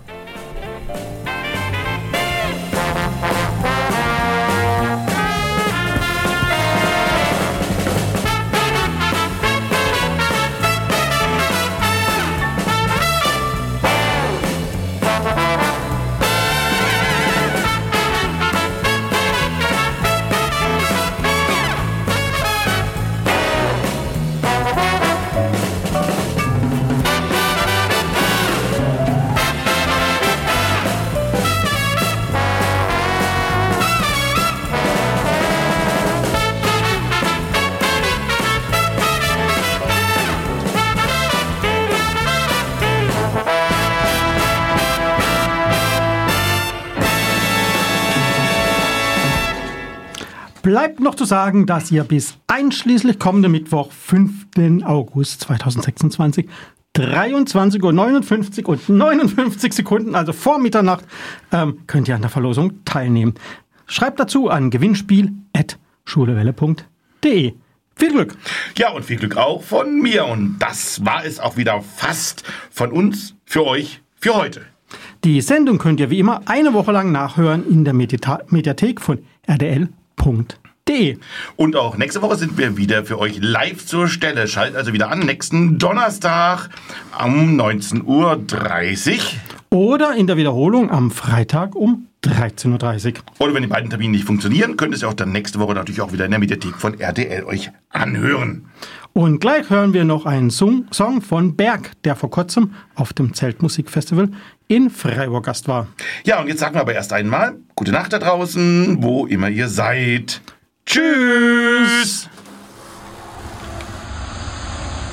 Bleibt noch zu sagen, dass ihr bis einschließlich kommenden Mittwoch, fünften August zweitausendsechsundzwanzig, dreiundzwanzig Uhr neunundfünfzig und neunundfünfzig Sekunden, also vor Mitternacht, ähm, könnt ihr an der Verlosung teilnehmen. Schreibt dazu an gewinnspiel at schwulewelle punkt de. Viel Glück! Ja, und viel Glück auch von mir. Und das war es auch wieder fast von uns für euch für heute. Die Sendung könnt ihr wie immer eine Woche lang nachhören in der Medita- Mediathek von r d l punkt de. Und auch nächste Woche sind wir wieder für euch live zur Stelle. Schaltet also wieder an, nächsten Donnerstag um neunzehn Uhr dreißig. Oder in der Wiederholung am Freitag um dreizehn Uhr dreißig. Oder wenn die beiden Termine nicht funktionieren, könnt ihr es auch dann nächste Woche natürlich auch wieder in der Mediathek von R T L euch anhören. Und gleich hören wir noch einen Song von Berg, der vor kurzem auf dem Zeltmusikfestival in Freiburg Gast war. Ja, und jetzt sagen wir aber erst einmal, gute Nacht da draußen, wo immer ihr seid. Tschüss!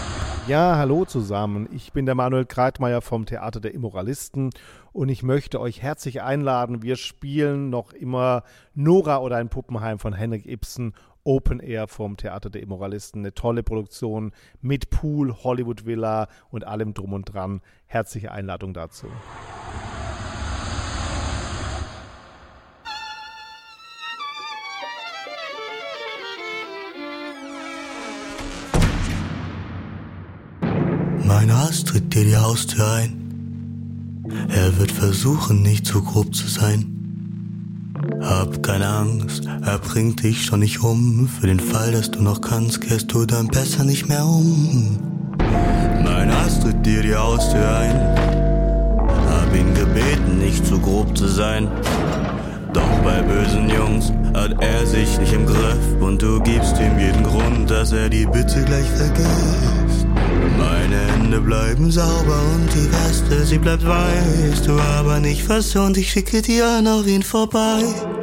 Ja, hallo zusammen. Ich bin der Manuel Kreitmeier vom Theater der Immoralisten und ich möchte euch herzlich einladen. Wir spielen noch immer Nora oder ein Puppenheim von Henrik Ibsen, Open Air vom Theater der Immoralisten. Eine tolle Produktion mit Pool, Hollywood Villa und allem drum und dran. Herzliche Einladung dazu. Mein Hass tritt dir die Haustür ein. Er wird versuchen, nicht zu grob zu sein. Hab keine Angst, er bringt dich schon nicht um. Für den Fall, dass du noch kannst, kehrst du dann besser nicht mehr um. Mein Hass tritt dir die Haustür ein. Hab ihn gebeten, nicht zu grob zu sein. Doch bei bösen Jungs hat er sich nicht im Griff. Und du gibst ihm jeden Grund, dass er die Bitte gleich vergisst. Meine Hände bleiben sauber und die Weste, sie bleibt weiß. Du aber nicht was und ich schicke dir noch ihn vorbei.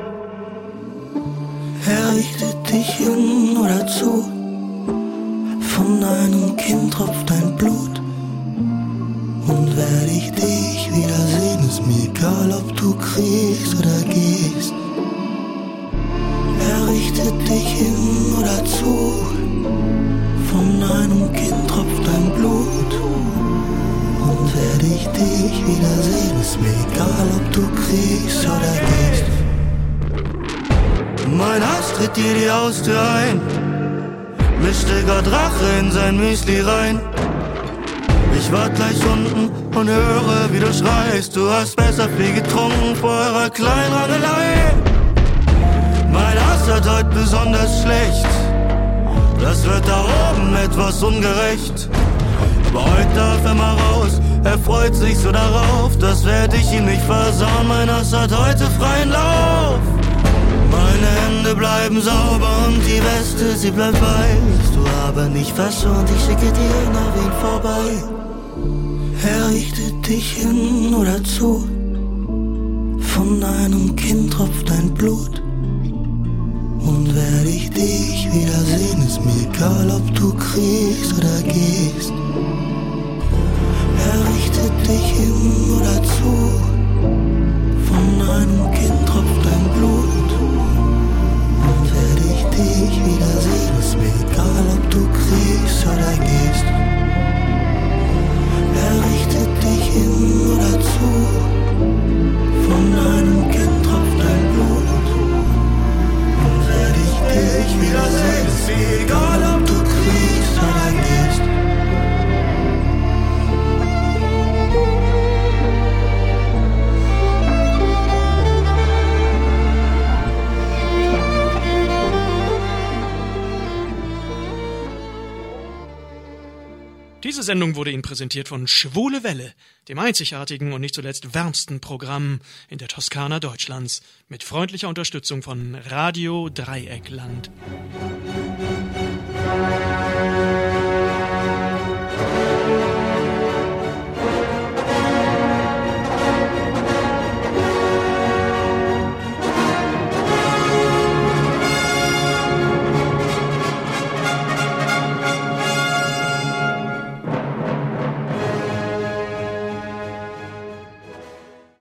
Er richtet dich hin oder zu. Von einem Kind tropft dein Blut. Und werde ich dich wiedersehen, ist mir egal, ob du kriegst oder gehst. Er richtet dich hin oder zu. Von einem Kind tropft dein Blut. Und werde ich dich wiedersehen, ist mir egal, ob du kriegst oder gehst. Mein Hass tritt dir die Haustür ein. Mischte grad Rache in sein Müsli rein. Ich wart gleich unten und höre, wie du schreist. Du hast besser viel getrunken vor eurer kleinen Rangelei. Mein Hass hat heute besonders schlecht. Das wird da oben etwas ungerecht. Aber heute darf er mal raus. Er freut sich so darauf. Das werd ich ihm nicht versauen. Mein Hass hat heute freien Lauf. Meine Hände bleiben sauber und die Weste, sie bleibt weiß. Du aber nicht was und ich schicke dir nach ihm vorbei. Er richtet dich hin oder zu. Von einem Kind tropft dein Blut. Und werde ich dich wiedersehen, ist mir egal, ob du kriegst oder gehst. Er richtet dich hin oder zu. Von einem Kind tropft dein Blut. Und werde ich dich wiedersehen, ist mir egal, ob du kriegst oder gehst. Er richtet dich hin oder zu. Von einem Kind tropft dein Blut. Und werde ich dich wiedersehen, ist mir egal, ob du kriegst oder gehst. Diese Sendung wurde Ihnen präsentiert von Schwule Welle, dem einzigartigen und nicht zuletzt wärmsten Programm in der Toskana Deutschlands, mit freundlicher Unterstützung von Radio Dreieckland.